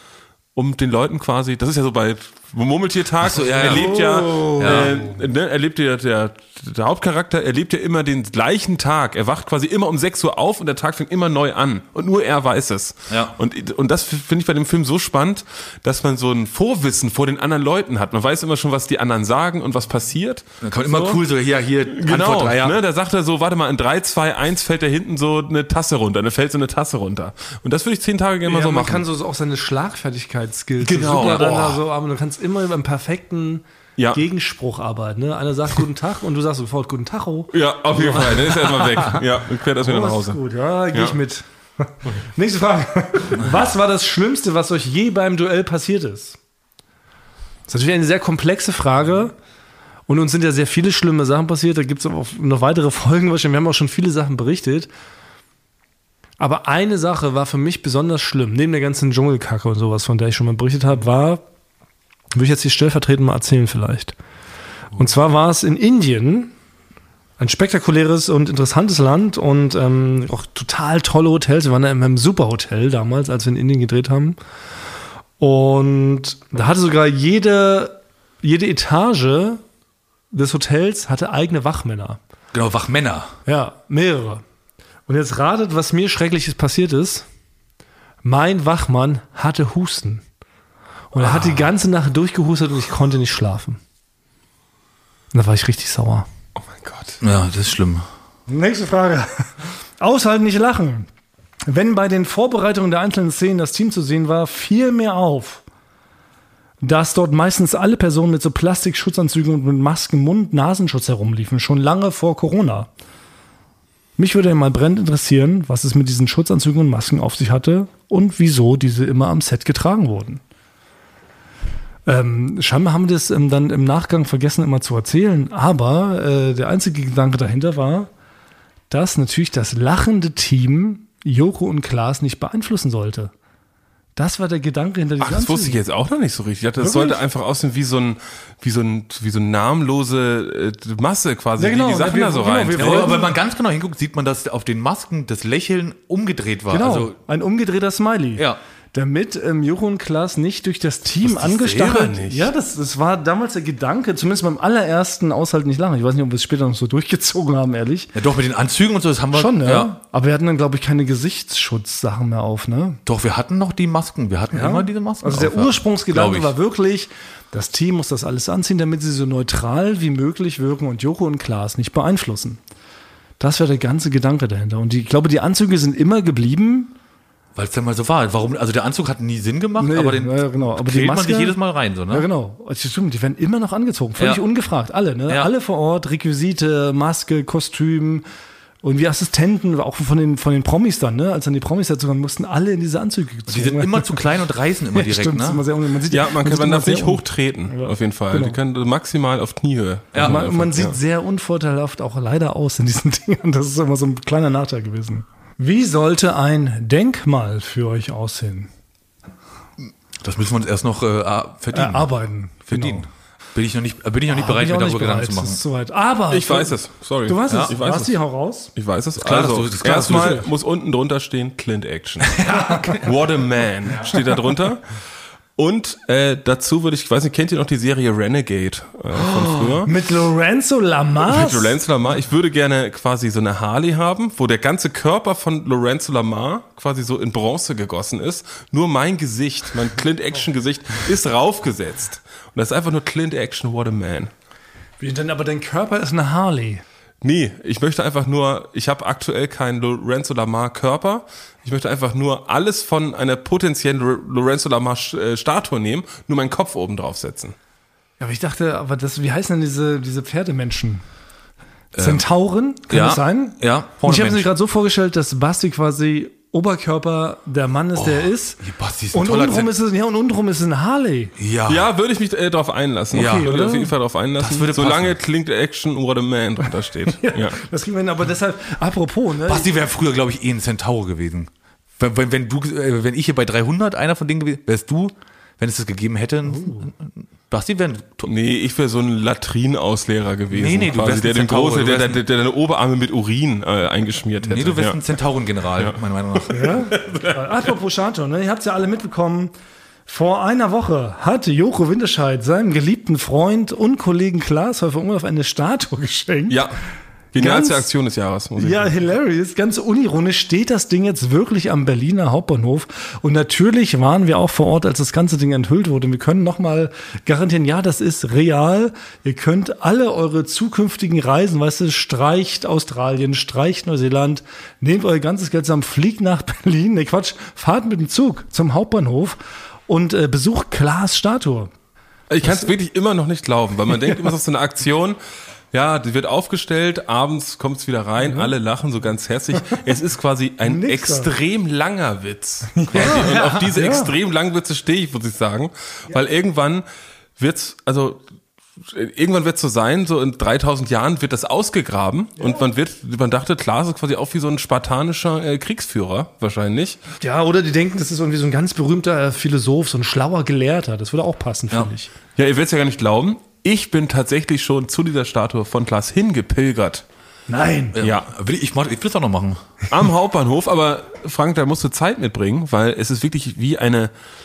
um den Leuten quasi, das ist ja so bei Murmeltiertag,
So, ja, ja.
erlebt ja der Hauptcharakter, erlebt ja immer den gleichen Tag. Er wacht quasi immer um 6 Uhr auf und der Tag fängt immer neu an. Und nur er weiß es.
Ja.
Und das finde ich bei dem Film so spannend, dass man so ein Vorwissen vor den anderen Leuten hat. Man weiß immer schon, was die anderen sagen und was passiert.
Dann kann man immer cool so, hier,
Genau,
Antwort 3, ja.
ne, da sagt er so, warte mal, in 3, 2, 1 fällt da hinten so eine Tasse runter, da fällt so eine Tasse runter. Und das würde ich 10 Tage gerne mal
Ja,
so
man
machen.
kann so auch seine Schlagfertigkeitsskills
Genau.
super dann
Oh.
da so, aber du kannst immer beim perfekten
Ja.
Gegenspruch arbeiten. Ne? Einer sagt guten Tag und du sagst sofort guten Tacho.
Ja, auf jeden Fall, dann ist er erstmal weg. Ja, und fährt erstmal
Oh,
nach
das
Hause.
ist gut, ja, gehe
Ja.
ich mit. Nächste Frage. Was war das Schlimmste, was euch je beim Duell passiert ist? Das ist natürlich eine sehr komplexe Frage. Und uns sind ja sehr viele schlimme Sachen passiert. Da gibt es auch noch weitere Folgen. Wir haben auch schon viele Sachen berichtet. Aber eine Sache war für mich besonders schlimm. Neben der ganzen Dschungelkacke und sowas, von der ich schon mal berichtet habe, würde ich jetzt hier stellvertretend mal erzählen vielleicht. Und zwar war es in Indien, ein spektakuläres und interessantes Land und auch total tolle Hotels. Wir waren da in einem Superhotel damals, als wir in Indien gedreht haben. Und da hatte sogar jede Etage des Hotels hatte eigene Wachmänner.
Genau, Wachmänner.
Ja, mehrere. Und jetzt ratet, was mir Schreckliches passiert ist. Mein Wachmann hatte Husten. Und er hat die ganze Nacht durchgehustet und ich konnte nicht schlafen. Und da war ich richtig sauer.
Oh mein Gott.
Ja, das ist schlimm.
Nächste Frage. Aushalten, nicht lachen. Wenn bei den Vorbereitungen der einzelnen Szenen das Team zu sehen war, fiel mir auf, dass dort meistens alle Personen mit so Plastikschutzanzügen und mit Masken, Mund-Nasenschutz herumliefen, schon lange vor Corona. Mich würde ja mal brennend interessieren, was es mit diesen Schutzanzügen und Masken auf sich hatte und wieso diese immer am Set getragen wurden. Scheinbar haben wir das dann im Nachgang vergessen immer zu erzählen, aber der einzige Gedanke dahinter war, dass natürlich das lachende Team Joko und Klaas nicht beeinflussen sollte. Das war der Gedanke hinter diesem
Ach, das wusste ich jetzt auch noch nicht so richtig. Ich dachte, das sollte einfach aussehen wie so eine namenlose Masse quasi,
Ja, genau.
die Sachen da so
Genau,
rein.
wir
Ja,
wollten-
aber wenn man ganz genau hinguckt, sieht man, dass auf den Masken das Lächeln umgedreht war.
Genau,
Also,
ein umgedrehter Smiley.
ja.
Damit Joko und Klaas nicht durch das Team
Wusste ich
angestachelt.
selber nicht.
Ja, das war damals der Gedanke, zumindest beim allerersten Aushalten nicht lachen. Ich weiß nicht, ob wir es später noch so durchgezogen haben, ehrlich.
Ja, doch, mit den Anzügen und so, das haben wir.
Schon, ne?
Ja.
Aber wir hatten dann, glaube ich, keine Gesichtsschutzsachen mehr auf, ne?
Doch, wir hatten noch die Masken. Wir hatten immer diese Masken.
Also der
auf, ja.
Ursprungsgedanke
Glaub ich.
war wirklich, das Team muss das alles anziehen, damit sie so neutral wie möglich wirken und Joko und Klaas nicht beeinflussen. Das war der ganze Gedanke dahinter. Und ich glaube, die Anzüge sind immer geblieben.
Weil es dann mal so war. Warum? Also der Anzug hat nie Sinn gemacht,
Nee,
aber den
ja, genau. Aber die
quält man
Maske-
sich jedes Mal rein, so, ne?
Ja, genau. Also, stimmt, die werden immer noch angezogen. Völlig
Ja.
ungefragt. Alle, ne?
Ja.
Alle vor Ort, Requisite, Maske, Kostüm und wie Assistenten, auch von den Promis dann, ne? Als dann die Promis dazu kamen, mussten alle in diese Anzüge gezogen
Die sind
werden.
immer zu klein und reißen immer direkt,
Stimmt, das ist immer
ne?
sehr man sieht,
Ja, man
sieht immer
darf
sehr
nicht hochtreten, auf jeden Fall.
Genau.
Die können maximal auf Kniehöhe.
Ja,
Man sieht sehr unvorteilhaft auch leider aus in diesen Dingen. Das ist immer so ein kleiner Nachteil gewesen. Wie sollte ein Denkmal für euch aussehen?
Das müssen wir uns erst noch verdienen.
Arbeiten.
Verdienen.
Genau.
Bin ich noch nicht bereit,
Bin
mir
ich
darüber
auch nicht
Gedanken
bereit.
zu machen.
Das ist soweit. Aber
Ich weiß es, sorry.
Du weißt
Ja,
es.
ich weiß
Basti,
es.
hau raus.
Ich weiß es.
klar,
Also,
dass du- ist klar, dass du
erstmal
das-
muss unten drunter stehen Clint Action. What a man steht da drunter. Und dazu würde ich weiß nicht, kennt ihr noch die Serie Renegade von früher?
Mit Lorenzo Lamas?
Mit Lorenzo Lamar. Ich würde gerne quasi so eine Harley haben, wo der ganze Körper von Lorenzo Lamar quasi so in Bronze gegossen ist. Nur mein Gesicht, mein Clint-Action-Gesicht ist raufgesetzt. Und das ist einfach nur Clint Action, what a man.
Wie denn? Aber dein Körper ist eine Harley.
Nee, ich möchte einfach nur, ich habe aktuell keinen Lorenzo Lamar Körper. Ich möchte einfach nur alles von einer potenziellen Lorenzo Lamar Statue nehmen, nur meinen Kopf oben draufsetzen.
Ja, aber ich dachte, wie heißen denn diese Pferdemenschen? Zentauren? Kann
ja,
das sein?
ja,
Und
vorne
ich habe mir
Mensch.
gerade so vorgestellt, dass Basti quasi Oberkörper der Mann ist, der ist.
Basti ist ein
Und
toller
untenrum ist es eine Harley.
Ja.
Ja, würde ich mich drauf einlassen.
Ja.
Würde ich
oder?
auf jeden Fall drauf einlassen.
Das würde
solange Clint Action, what a man drunter steht. Ja.
Das kriegen wir hin. Aber deshalb, apropos, ne?
Basti wäre früher, glaube ich, ein Centaur gewesen. Wenn ich hier bei 300 einer von denen gewesen wärst du, wenn es das gegeben hätte, Basti wäre
Nee, ich wäre so ein Latrinausleerer gewesen.
Nee, du
quasi,
wärst
der
ein
den
Centaur,
großen,
du
der
wärst
deine Oberarme mit Urin eingeschmiert hätte.
Nee, du wärst
ja.
ein Zentaurengeneral, meiner Meinung nach.
Ja? Apropos Statue, ne? Ihr habt es ja alle mitbekommen. Vor einer Woche hat Joko Winterscheid seinem geliebten Freund und Kollegen Klaas Häufer Umlauf eine Statue geschenkt.
Ja. Genialste Aktion des Jahres, muss ich sagen.
Hilarious. Ganz unironisch steht das Ding jetzt wirklich am Berliner Hauptbahnhof. Und natürlich waren wir auch vor Ort, als das ganze Ding enthüllt wurde. Wir können nochmal garantieren, ja, das ist real. Ihr könnt alle eure zukünftigen Reisen, weißt du, streicht Australien, streicht Neuseeland, nehmt euer ganzes Geld zusammen, fliegt nach Berlin. Ne, Quatsch, fahrt mit dem Zug zum Hauptbahnhof und besucht Klaas Statue.
Ich kann es wirklich immer noch nicht glauben, weil man denkt immer, das ist so eine Aktion. Ja, die wird aufgestellt, abends kommt es wieder rein, alle lachen so ganz herzlich. Es ist quasi ein extrem langer Witz. Quasi. Und auf diese extrem langen Witze stehe ich, muss ich sagen. Weil irgendwann wird's so sein, so in 3000 Jahren wird das ausgegraben und man dachte, Klaas ist quasi auch wie so ein spartanischer Kriegsführer wahrscheinlich.
Ja, oder die denken, das ist irgendwie so ein ganz berühmter Philosoph, so ein schlauer Gelehrter. Das würde auch passen, finde ich.
Ja, ihr werdet es ja gar nicht glauben. Ich bin tatsächlich schon zu dieser Statue von Klaas hingepilgert.
Nein.
Ja. Ich will es auch noch machen.
Am Hauptbahnhof, aber Frank, da musst du Zeit mitbringen, weil es ist wirklich wie eine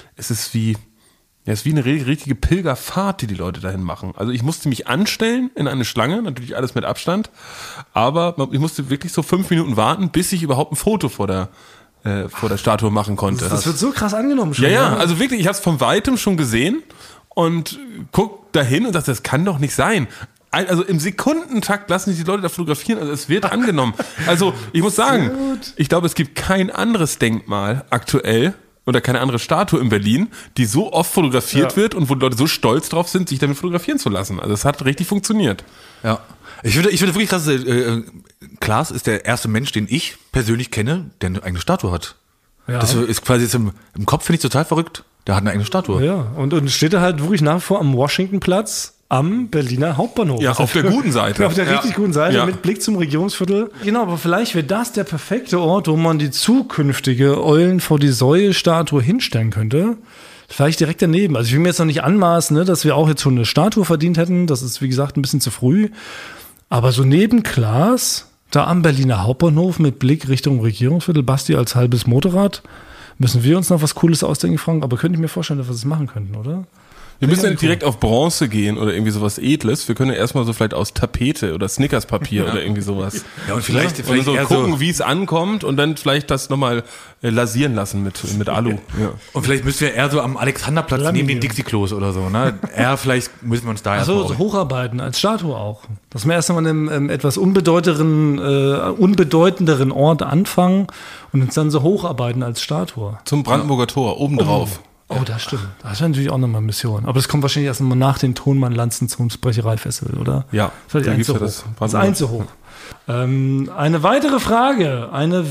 richtige Pilgerfahrt, die Leute dahin machen. Also ich musste mich anstellen in eine Schlange, natürlich alles mit Abstand, aber ich musste wirklich so 5 Minuten warten, bis ich überhaupt ein Foto vor der Statue machen konnte.
Das wird so krass angenommen schon.
Ja, also wirklich, ich habe es von Weitem schon gesehen und guck dahin und dachte, das kann doch nicht sein. Also im Sekundentakt lassen sich die Leute da fotografieren, also es wird angenommen. Also ich muss sagen, ich glaube, es gibt kein anderes Denkmal aktuell oder keine andere Statue in Berlin, die so oft fotografiert wird und wo die Leute so stolz drauf sind, sich damit fotografieren zu lassen. Also es hat richtig funktioniert.
Ja. Ich finde wirklich krass, Klaas ist der erste Mensch, den ich persönlich kenne, der eine eigene Statue hat. Ja. Das ist quasi jetzt im Kopf, finde ich total verrückt. Der hat eine eigene Statue.
Ja, und steht da halt wirklich nach wie vor am Washingtonplatz am Berliner Hauptbahnhof.
Ja, auf der guten Seite.
Auf der richtig guten Seite, mit Blick zum Regierungsviertel. Genau, aber vielleicht wäre das der perfekte Ort, wo man die zukünftige Eulen vor die Säue-Statue hinstellen könnte. Vielleicht direkt daneben. Also ich will mir jetzt noch nicht anmaßen, dass wir auch jetzt schon eine Statue verdient hätten. Das ist, wie gesagt, ein bisschen zu früh. Aber so neben Klaas, da am Berliner Hauptbahnhof mit Blick Richtung Regierungsviertel, Basti als halbes Motorrad, müssen wir uns noch was Cooles ausdenken, Frank. Aber könnte ich mir vorstellen, dass wir das machen könnten, oder?
Wir müssen ja nicht direkt auf Bronze gehen oder irgendwie sowas Edles. Wir können ja erstmal so vielleicht aus Tapete oder Snickerspapier oder irgendwie sowas.
Ja, und vielleicht
so gucken, wie es ankommt und dann vielleicht das nochmal lasieren lassen mit Alu. Ja.
Und vielleicht müssen wir eher so am Alexanderplatz neben den Dixie-Klos oder so, ne? Vielleicht müssen wir uns da erst
so hocharbeiten, als Statue auch. Dass wir erst einmal an einem etwas unbedeutenderen Ort anfangen und uns dann so hocharbeiten als Statue.
Zum Brandenburger Tor, obendrauf.
Oh, das stimmt. Das wäre natürlich auch nochmal eine Mission. Aber das kommt wahrscheinlich erst mal nach den Tonmann-Lanzen zum Brechereifestival, oder?
Ja.
Das ist eins zu hoch. Eine weitere Frage,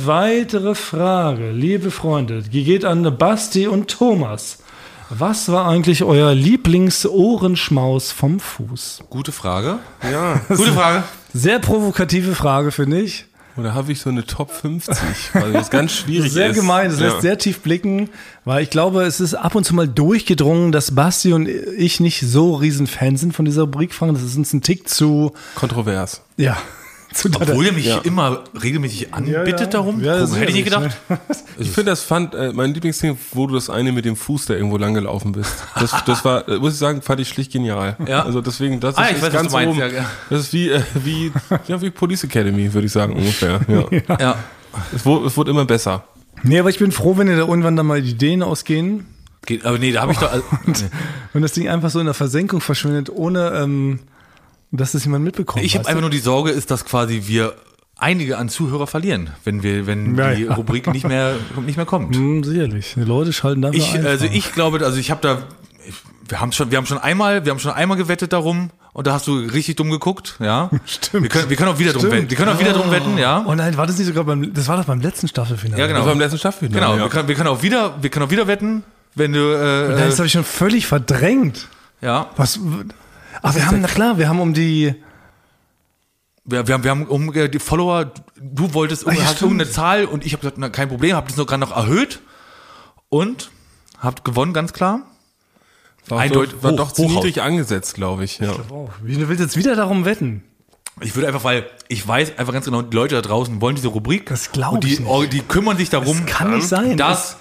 liebe Freunde, die geht an Basti und Thomas. Was war eigentlich euer Lieblingsohrenschmaus vom Fuß?
Gute Frage.
Ja.
Gute Frage.
Sehr provokative Frage, finde ich.
Oder habe ich so eine Top 50, weil das ganz schwierig ist.
Sehr gemein, das lässt sehr tief blicken, weil ich glaube, es ist ab und zu mal durchgedrungen, dass Basti und ich nicht so riesen Fan sind von dieser Rubrik. Das ist uns ein Tick zu
kontrovers.
Ja.
Obwohl er mich immer regelmäßig anbittet darum.
Ja,
hätte ich nicht gedacht.
Ich finde, mein Lieblingsding, wo du das eine mit dem Fuß da irgendwo lang gelaufen bist. Das war, muss ich sagen, fand ich schlicht genial.
Ja.
Also deswegen, das
ich
ist
weiß,
ganz oben. Ja. Das ist wie Police Academy, würde ich sagen, ungefähr. Ja. Es wurde immer besser.
Nee, aber ich bin froh, wenn dir da irgendwann dann mal die Ideen ausgehen.
Aber nee, da habe ich doch...
Wenn das Ding einfach so in der Versenkung verschwindet, ohne... dass das jemand mitbekommt.
Ich habe einfach nur die Sorge, ist, dass quasi wir einige an Zuhörer verlieren, wenn die Rubrik nicht mehr kommt.
Sicherlich. Die Leute schalten da
ich glaube, wir haben schon einmal gewettet darum und da hast du richtig dumm geguckt, ja.
Stimmt.
Wir können auch wieder drum wetten. Ja.
Oh nein, war das nicht sogar das war doch beim letzten Staffelfinale.
Ja, genau.
Das war beim letzten Staffelfinale.
Genau. Ja. Wir können auch wieder wetten, wenn du.
Das habe ich schon völlig verdrängt.
Ja.
Was? Ach, wir haben um die.
Wir haben um die Follower, du wolltest irgendeine Zahl und ich habe gesagt, kein Problem, habe das nur gerade noch erhöht und habt gewonnen, ganz klar.
War doch zu niedrig angesetzt, glaube ich. Ja.
Du willst jetzt wieder darum wetten?
Ich würde einfach, weil ich weiß einfach ganz genau, die Leute da draußen wollen diese Rubrik.
Das glaube ich
nicht. Die kümmern sich darum,
das kann nicht sein.
Dass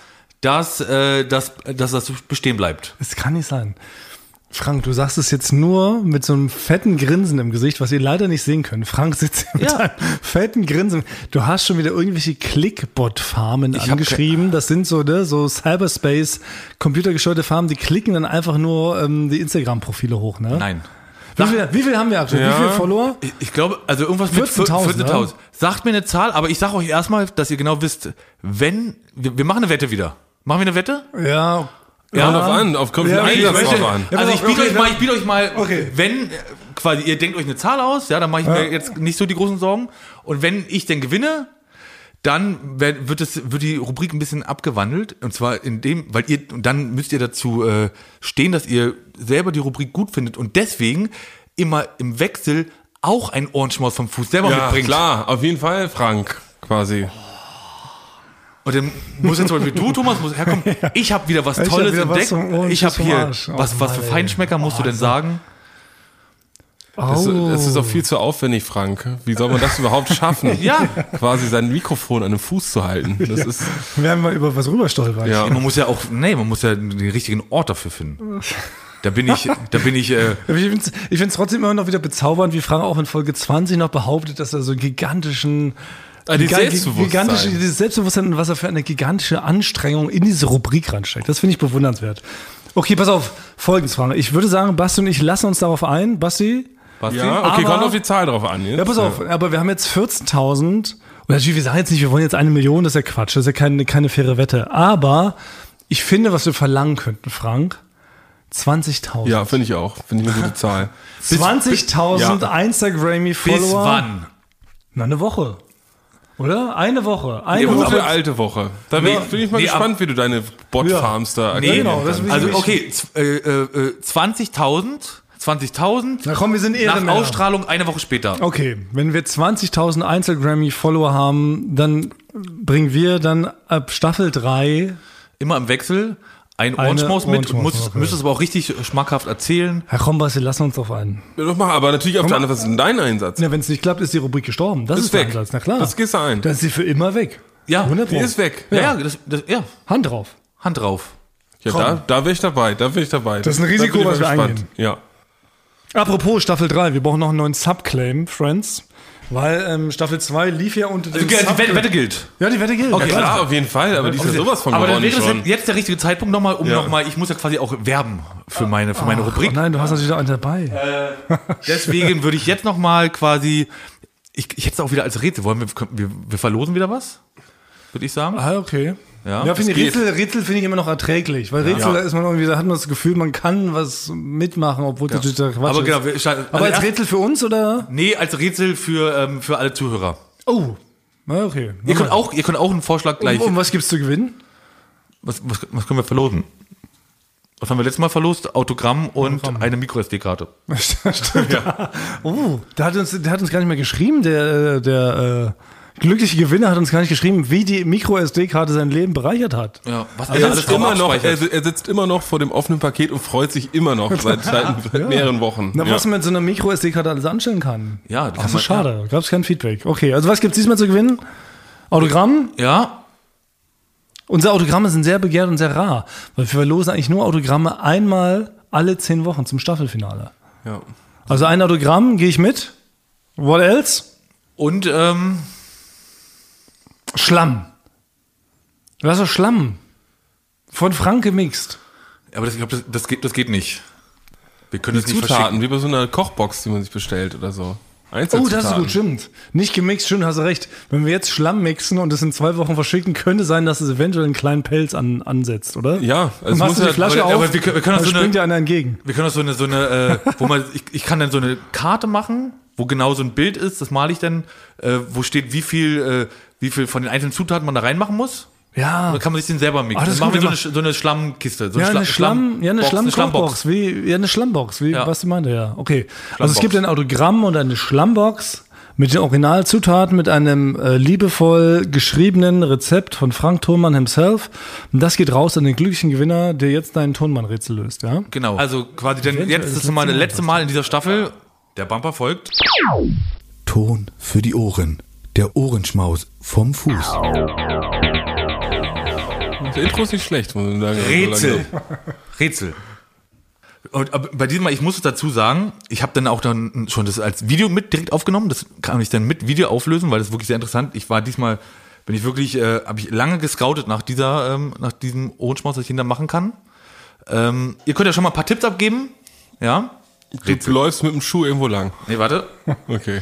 dass das bestehen bleibt.
Es kann nicht sein. Frank, du sagst es jetzt nur mit so einem fetten Grinsen im Gesicht, was ihr leider nicht sehen könnt. Frank sitzt hier mit einem fetten Grinsen. Du hast schon wieder irgendwelche Clickbot-Farmen angeschrieben. Das sind so Cyberspace, computergesteuerte Farmen, die klicken dann einfach nur die Instagram-Profile hoch, ne?
Nein.
Wie viel haben wir aktuell? Wie viele Follower?
Ich glaube, also irgendwas mit 14.000. Ne? Sagt mir eine Zahl, aber ich sage euch erstmal, dass ihr genau wisst, wenn, wir machen eine Wette wieder. Machen wir eine Wette?
Ja.
Kommt drauf an, kommt den Einsatz drauf an.
Also ich biete euch mal, wenn quasi ihr denkt euch eine Zahl aus, ja, dann mache ich mir jetzt nicht so die großen Sorgen. Und wenn ich denn gewinne, dann wird die Rubrik ein bisschen abgewandelt. Und zwar dann müsst ihr dazu stehen, dass ihr selber die Rubrik gut findet und deswegen immer im Wechsel auch einen Ohrenschmaus vom Fuß selber mitbringt.
Ja, klar, auf jeden Fall, Frank, quasi.
Und dann muss jetzt zum Beispiel du, Thomas, herkommen. Ich habe wieder was Tolles entdeckt. Ich habe hier, was für Feinschmecker musst du denn sagen?
Das ist doch viel zu aufwendig, Frank. Wie soll man das überhaupt schaffen?
Ja.
Quasi sein Mikrofon an dem Fuß zu halten. Das ist.
Werden wir über was rüberstolpern.
Ja.
Man muss ja den richtigen Ort dafür finden. Da bin ich.
Ich find's trotzdem immer noch wieder bezaubernd, wie Frank auch in Folge 20 noch behauptet, dass er so einen gigantischen dieses Selbstbewusstsein und was er für eine gigantische Anstrengung in diese Rubrik reinsteckt. Das finde ich bewundernswert. Okay, pass auf, folgendes, Frank. Ich würde sagen, Basti und ich lassen uns darauf ein. Basti?
Ja, okay, kommt auf die Zahl drauf an. Jetzt.
Ja, pass auf, aber wir haben jetzt 14.000. Und natürlich, wir sagen jetzt nicht, wir wollen jetzt 1 Million, das ist ja Quatsch, das ist ja keine faire Wette. Aber ich finde, was wir verlangen könnten, Frank, 20.000.
Ja, finde ich auch. Finde ich eine gute Zahl.
20.000 Instagram-Follower.
Bis wann?
Na, eine Woche. Oder? Eine Woche.
Eine Woche. Alte Woche. Da bin ich mal gespannt, wie du deine Bot-Farms da
genau,
also okay, 20.000.
Na komm, wir sind
nach Ausstrahlung eine Woche später.
Okay, wenn wir 20.000 Instagram-Follower haben, dann bringen wir dann ab Staffel 3
immer im Wechsel ein Ohrenschmaus mit und müsst es aber auch richtig schmackhaft erzählen.
Herr Kombas, wir lassen uns drauf ein.
Ja, doch mal, aber natürlich auf der anderen, was ist denn dein Einsatz?
Ja, wenn es nicht klappt, ist die Rubrik gestorben. Das ist
weg.
der Einsatz, na klar.
Das gehst du ein.
Dann ist sie für immer weg.
Ja,
die ist weg.
Ja.
Hand drauf.
Hand drauf.
Ja, da wäre ich dabei,
Das ist ein Risiko, was wir eingehen.
Ja.
Apropos Staffel 3, wir brauchen noch einen neuen Subclaim, Friends. Weil Staffel 2 lief ja unter dem
die Wette gilt.
Ja, die Wette gilt.
Okay, ja, klar, auf jeden Fall, aber die ist ja sowas von
aber
gewonnen
dann wäre
schon.
das jetzt der richtige Zeitpunkt nochmal, ich muss ja quasi auch werben für meine Rubrik.
Oh nein, du hast natürlich da einen dabei.
Deswegen würde ich jetzt nochmal quasi, ich hätte es auch wieder als Rätsel, wir verlosen wieder was? Würde ich sagen.
Ah, okay.
Ja,
finde ich Rätsel finde ich immer noch erträglich, weil Rätsel, da ist man irgendwie, da hat man das Gefühl, man kann was mitmachen, obwohl das natürlich der Quatsch ist. Aber als Rätsel für uns, oder?
Nee, als Rätsel für alle Zuhörer.
Oh, okay.
Ihr könnt auch einen Vorschlag gleich.
Und was gibt's zu gewinnen?
Was können wir verlosen? Was haben wir letztes Mal verlost? Autogramm und eine Micro-SD-Karte.
Stimmt. Ja. Oh, der hat uns gar nicht mehr geschrieben, der glückliche Gewinner hat uns gar nicht geschrieben, wie die Micro-SD-Karte sein Leben bereichert hat.
Ja, was
er sitzt immer noch vor dem offenen Paket und freut sich immer noch seit mehreren Wochen.
Na, was man mit so einer Micro-SD-Karte alles anstellen kann.
Ja,
das ist schade. Da gab es kein Feedback. Okay, also was gibt es diesmal zu gewinnen? Autogramm?
Ja.
Unsere Autogramme sind sehr begehrt und sehr rar, weil wir verlosen eigentlich nur Autogramme einmal alle 10 Wochen zum Staffelfinale.
Ja.
Also ein Autogramm, gehe ich mit. What else?
Und
Schlamm. Was ist Schlamm? Von Frank gemixt.
Aber ich glaube, das geht nicht. Wir können es nicht
Zutaten,
verschicken.
wie bei so einer Kochbox, die man sich bestellt oder so.
Oh, das ist gut, stimmt. Nicht gemixt, stimmt, hast du recht. Wenn wir jetzt Schlamm mixen und es in 2 Wochen verschicken, könnte sein, dass es eventuell einen kleinen Pelz ansetzt, oder?
Ja,
also machst du die Flasche auf,
aber wir können
dann springt dir einer entgegen.
Wir können auch so eine wo man, ich kann dann so eine Karte machen, wo genau so ein Bild ist, das male ich dann, wo steht, wie viel von den einzelnen Zutaten man da reinmachen muss.
Ja.
Dann kann man sich den selber mixen. Dann machen wir so eine Schlammkiste. So
eine Schlammbox. Eine Schlammbox, was du meinte, ja. Okay. Also es gibt ein Autogramm und eine Schlammbox mit den Originalzutaten, mit einem liebevoll geschriebenen Rezept von Frank Thonmann himself. Und das geht raus an den glücklichen Gewinner, der jetzt deinen Thonmann-Rätsel löst, ja?
Genau. Also quasi denn jetzt ist das letzte Mal in dieser Staffel. Der Bumper folgt.
Ton für die Ohren. Der Ohrenschmaus vom Fuß.
Das Intro ist nicht schlecht, muss man sagen.
Rätsel. Und aber bei diesem Mal, ich muss es dazu sagen, ich habe dann auch dann schon das als Video mit direkt aufgenommen. Das kann ich dann mit Video auflösen, weil das ist wirklich sehr interessant. Ich war diesmal, habe ich lange gescoutet nach diesem Ohrenschmaus, was ich hinter machen kann. Ihr könnt ja schon mal ein paar Tipps abgeben. Ja.
Du läufst mit dem Schuh irgendwo lang.
Nee, warte.
Okay.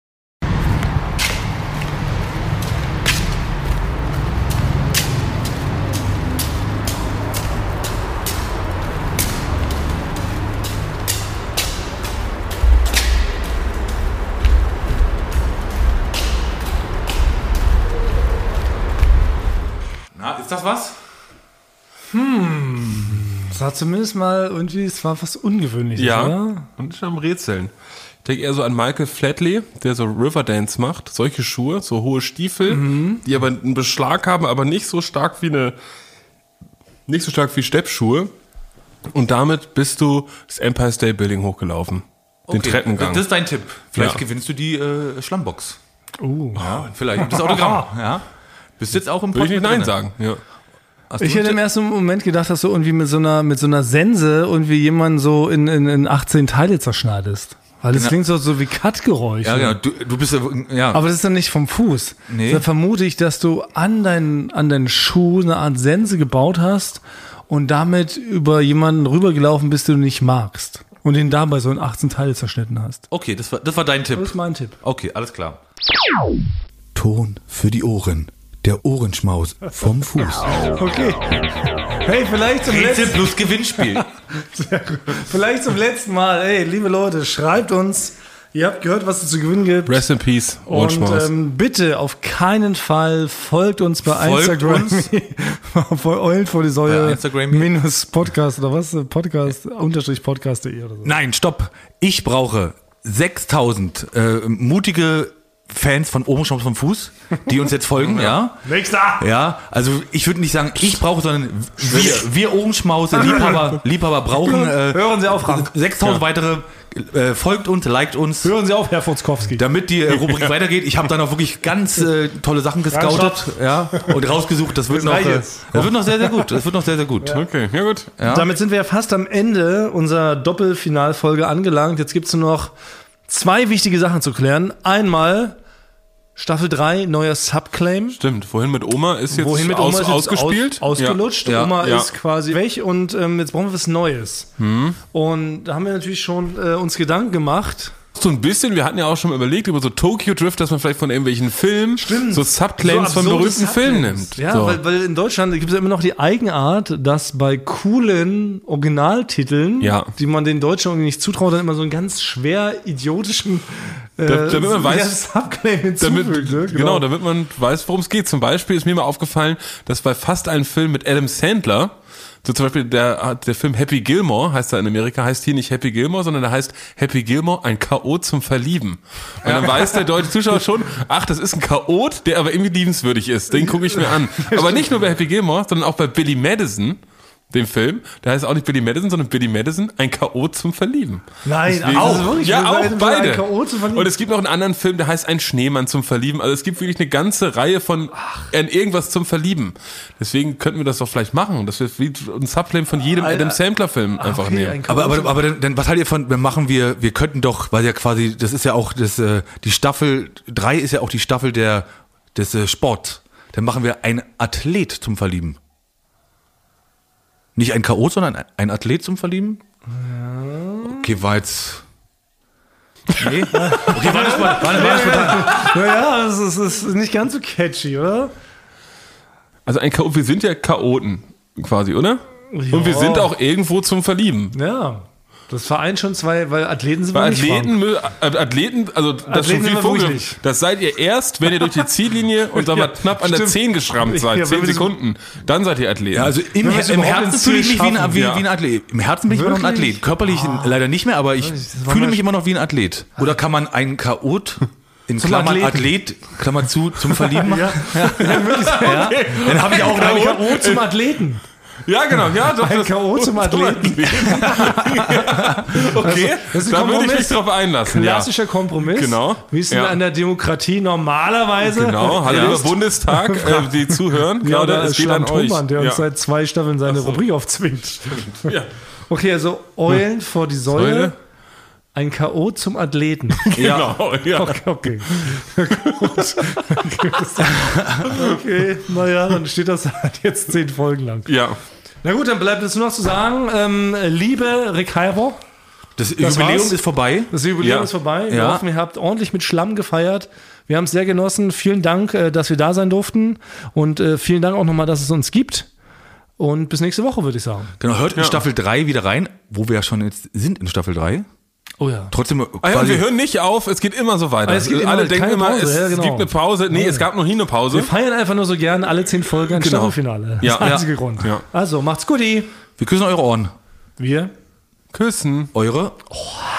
Na, ist das was?
Das war zumindest mal irgendwie, es war was Ungewöhnliches,
Ja,
oder?
und ich am Rätseln. Ich denke eher so an Michael Flatley, der so Riverdance macht. Solche Schuhe, so hohe Stiefel, die aber einen Beschlag haben, aber nicht so stark wie Steppschuhe. Und damit bist du das Empire State Building hochgelaufen. Den Treppengang.
Das ist dein Tipp. Vielleicht
Ja.
gewinnst du die Schlammbox. Ja, vielleicht. Das Autogramm. Ja. Bist jetzt auch im
Würde ich nicht Nein
drin.
sagen. Ja.
Hast du
Ich hätte
einen
im ersten Moment gedacht, dass du irgendwie mit so einer Sense irgendwie jemanden so in 18 Teile zerschneidest. Weil das klingt so wie Cut-Geräusche.
Ja, genau. Du bist ja.
Aber das ist dann nicht vom Fuß.
Nee.
Dann vermute ich, dass du an deinen Schuh eine Art Sense gebaut hast und damit über jemanden rübergelaufen bist, den du nicht magst. Und ihn dabei so in 18 Teile zerschnitten hast.
Okay, das war dein Tipp.
Das ist mein Tipp.
Okay, alles klar.
Ton für die Ohren. Der Ohrenschmaus vom Fuß.
Okay. Hey, vielleicht zum
Rätsel plus Gewinnspiel.
Vielleicht zum letzten Mal. Hey, liebe Leute, schreibt uns. Ihr habt gehört, was es zu gewinnen gibt.
Rest in Peace, Ohrenschmaus.
Und bei auf keinen Fall folgt uns bei
Folgt
Instagram.
uns.
Auf Eulen vor die Säule.
Bei Instagram.
Minus Podcast oder was? Podcast_podcast.de oder so.
Nein, stopp. Ich brauche 6000 mutige Fans von Ohrenschmaus vom Fuß, die uns jetzt folgen, ja.
Nächster!
Ja, also ich würde nicht sagen, ich brauche, sondern wir Ohrenschmause, Liebhaber brauchen
Hören Sie auf, Frank.
6000 weitere, folgt uns, liked uns,
Hören Sie auf, Herr Futzkowski.
damit die Rubrik weitergeht. Ich habe da noch wirklich ganz tolle Sachen gescoutet, ja, und rausgesucht. Das wird noch,
reicht jetzt.
das wird noch sehr, sehr gut. Das wird noch sehr, sehr gut.
Okay, ja gut.
Ja.
Damit sind wir ja fast am Ende unserer Doppelfinalfolge angelangt. Jetzt gibt es nur noch 2 wichtige Sachen zu klären. Einmal Staffel 3, neuer Subclaim.
Stimmt, vorhin mit Oma ist jetzt
Wohin mit Oma ist jetzt
ausgespielt.
ausgelutscht.
Ja.
Oma
Ja.
ist quasi weg und jetzt brauchen wir was Neues. Und da haben wir natürlich schon uns Gedanken gemacht.
So ein bisschen, wir hatten ja auch schon mal überlegt über so Tokyo Drift, dass man vielleicht von irgendwelchen Filmen so Subclaims von
absurde
berühmten Filmen nimmt.
Ja,
so.
weil in Deutschland gibt es ja immer noch die Eigenart, dass bei coolen Originaltiteln,
Ja.
die man den Deutschen irgendwie nicht zutraut, dann immer so einen ganz schwer idiotischen
damit man weiß-
Subclaim hinzufügt. Ne?
Genau, damit man weiß, worum es geht. Zum Beispiel ist mir mal aufgefallen, dass bei fast allen Filmen mit Adam Sandler, so zum Beispiel der Film Happy Gilmore, heißt er in Amerika, heißt hier nicht Happy Gilmore, sondern der heißt Happy Gilmore, ein Chaot zum Verlieben. Und dann weiß der deutsche Zuschauer schon, ach, das ist ein Chaot, der aber irgendwie liebenswürdig ist. Den gucke ich mir an. Aber nicht nur bei Happy Gilmore, sondern auch bei Billy Madison, dem Film. Der heißt auch nicht Billy Madison, sondern Billy Madison, ein Chaot zum Verlieben.
Nein,
Deswegen-
auch. Wirklich,
ja, auch
ein
beide.
Chaot zum Verlieben.
Und es gibt noch einen anderen Film, der heißt Ein Schneemann zum Verlieben. Also es gibt wirklich eine ganze Reihe von an irgendwas zum Verlieben. Deswegen könnten wir das doch vielleicht machen, dass wir wie ein Subclaim von jedem Adam Sandler Film einfach
Okay,
nehmen.
ein Chaot
Aber dann, was haltet ihr von, dann machen wir könnten doch, weil ja quasi, das ist ja auch die Staffel 3 ist ja auch die Staffel des Sports. Dann machen wir ein Athlet zum Verlieben. Nicht ein Chaot, sondern ein Athlet zum Verlieben? Ja. Okay, war jetzt. Nee? Okay, war das spontan.
Ja, das ist nicht ganz so catchy, oder?
Also ein Chaot, wir sind ja Chaoten quasi, oder? Und wir sind auch irgendwo zum Verlieben.
Ja. Das vereint schon 2, weil Athleten sind
Bei
wir nicht, Frank.
Athleten, also das
Athleten
ist schon
sind
viel
wir
vorgegeben.
wirklich nicht.
Das seid ihr erst, wenn ihr durch die Ziellinie und dann mal knapp an der
stimmt.
10 geschrammt seid,
Ja,
10
wenn wir so-
Sekunden. Dann seid ihr Athleten.
Ja, also
Wenn wir es
im
überhaupt
Herzen
ins
fühle ich
Ziel
mich wie
schaffen,
ein Athlet. Im Herzen bin ich immer noch ein
Wirklich?
Athlet. Körperlich leider nicht mehr, aber ich
das war
fühle
mal-
mich immer noch wie ein Athlet. Oder kann man einen Chaot in
Zum
Klammern
Athleten.
Athlet, Klammer zu, zum Verlieben machen?
Ja, wirklich.
Ja. Dann habe ich auch
Ein
einen
Chaot zum Athleten.
Ja, genau. Ja, doch,
Ein K.O. zum Athleten.
Ja. Okay,
das ist ein
da würde ich
Kompromiss.
mich drauf einlassen. Ja.
Klassischer Kompromiss.
Genau.
Wie es
Ja.
an der Demokratie normalerweise
Genau, hallo
ist.
lieber Bundestag, die zuhören.
Ja,
Claudia,
oder
es geht an euch.
Thomann, der uns
Ja.
seit 2 Staffeln seine Rubrik aufzwingt.
Ja.
Okay, also Eulen vor die Säule,
Säule.
ein K.O. zum Athleten.
Genau, ja.
Okay. Gut. Okay, naja, dann steht das halt jetzt 10 Folgen lang.
Ja.
Na gut, dann bleibt es nur noch zu sagen, liebe Rick Heiber,
Das Jubiläum
war's.
ist vorbei.
das Jubiläum
Ja.
ist vorbei. Wir
Ja.
hoffen, ihr habt ordentlich mit Schlamm gefeiert. Wir haben es sehr genossen. Vielen Dank, dass wir da sein durften. Und vielen Dank auch nochmal, dass es uns gibt. Und bis nächste Woche, würde ich sagen.
Genau, hört in Staffel 3 wieder rein, wo wir ja schon jetzt sind in Staffel 3.
Oh ja.
Trotzdem
Ah ja, und
quasi,
wir hören nicht auf, es geht immer so weiter.
Es geht immer,
Alle denken
keine
immer,
Pause,
es
ja, genau.
gibt eine Pause. Nee, es gab noch nie eine Pause.
Wir feiern einfach nur so gern alle 10 Folgen ein
Genau.
Staffelfinale. Das
Ja.
ist der einzige Grund.
Ja.
Also, macht's gut.
wir küssen eure Ohren.
Wir
Küssen.
Eure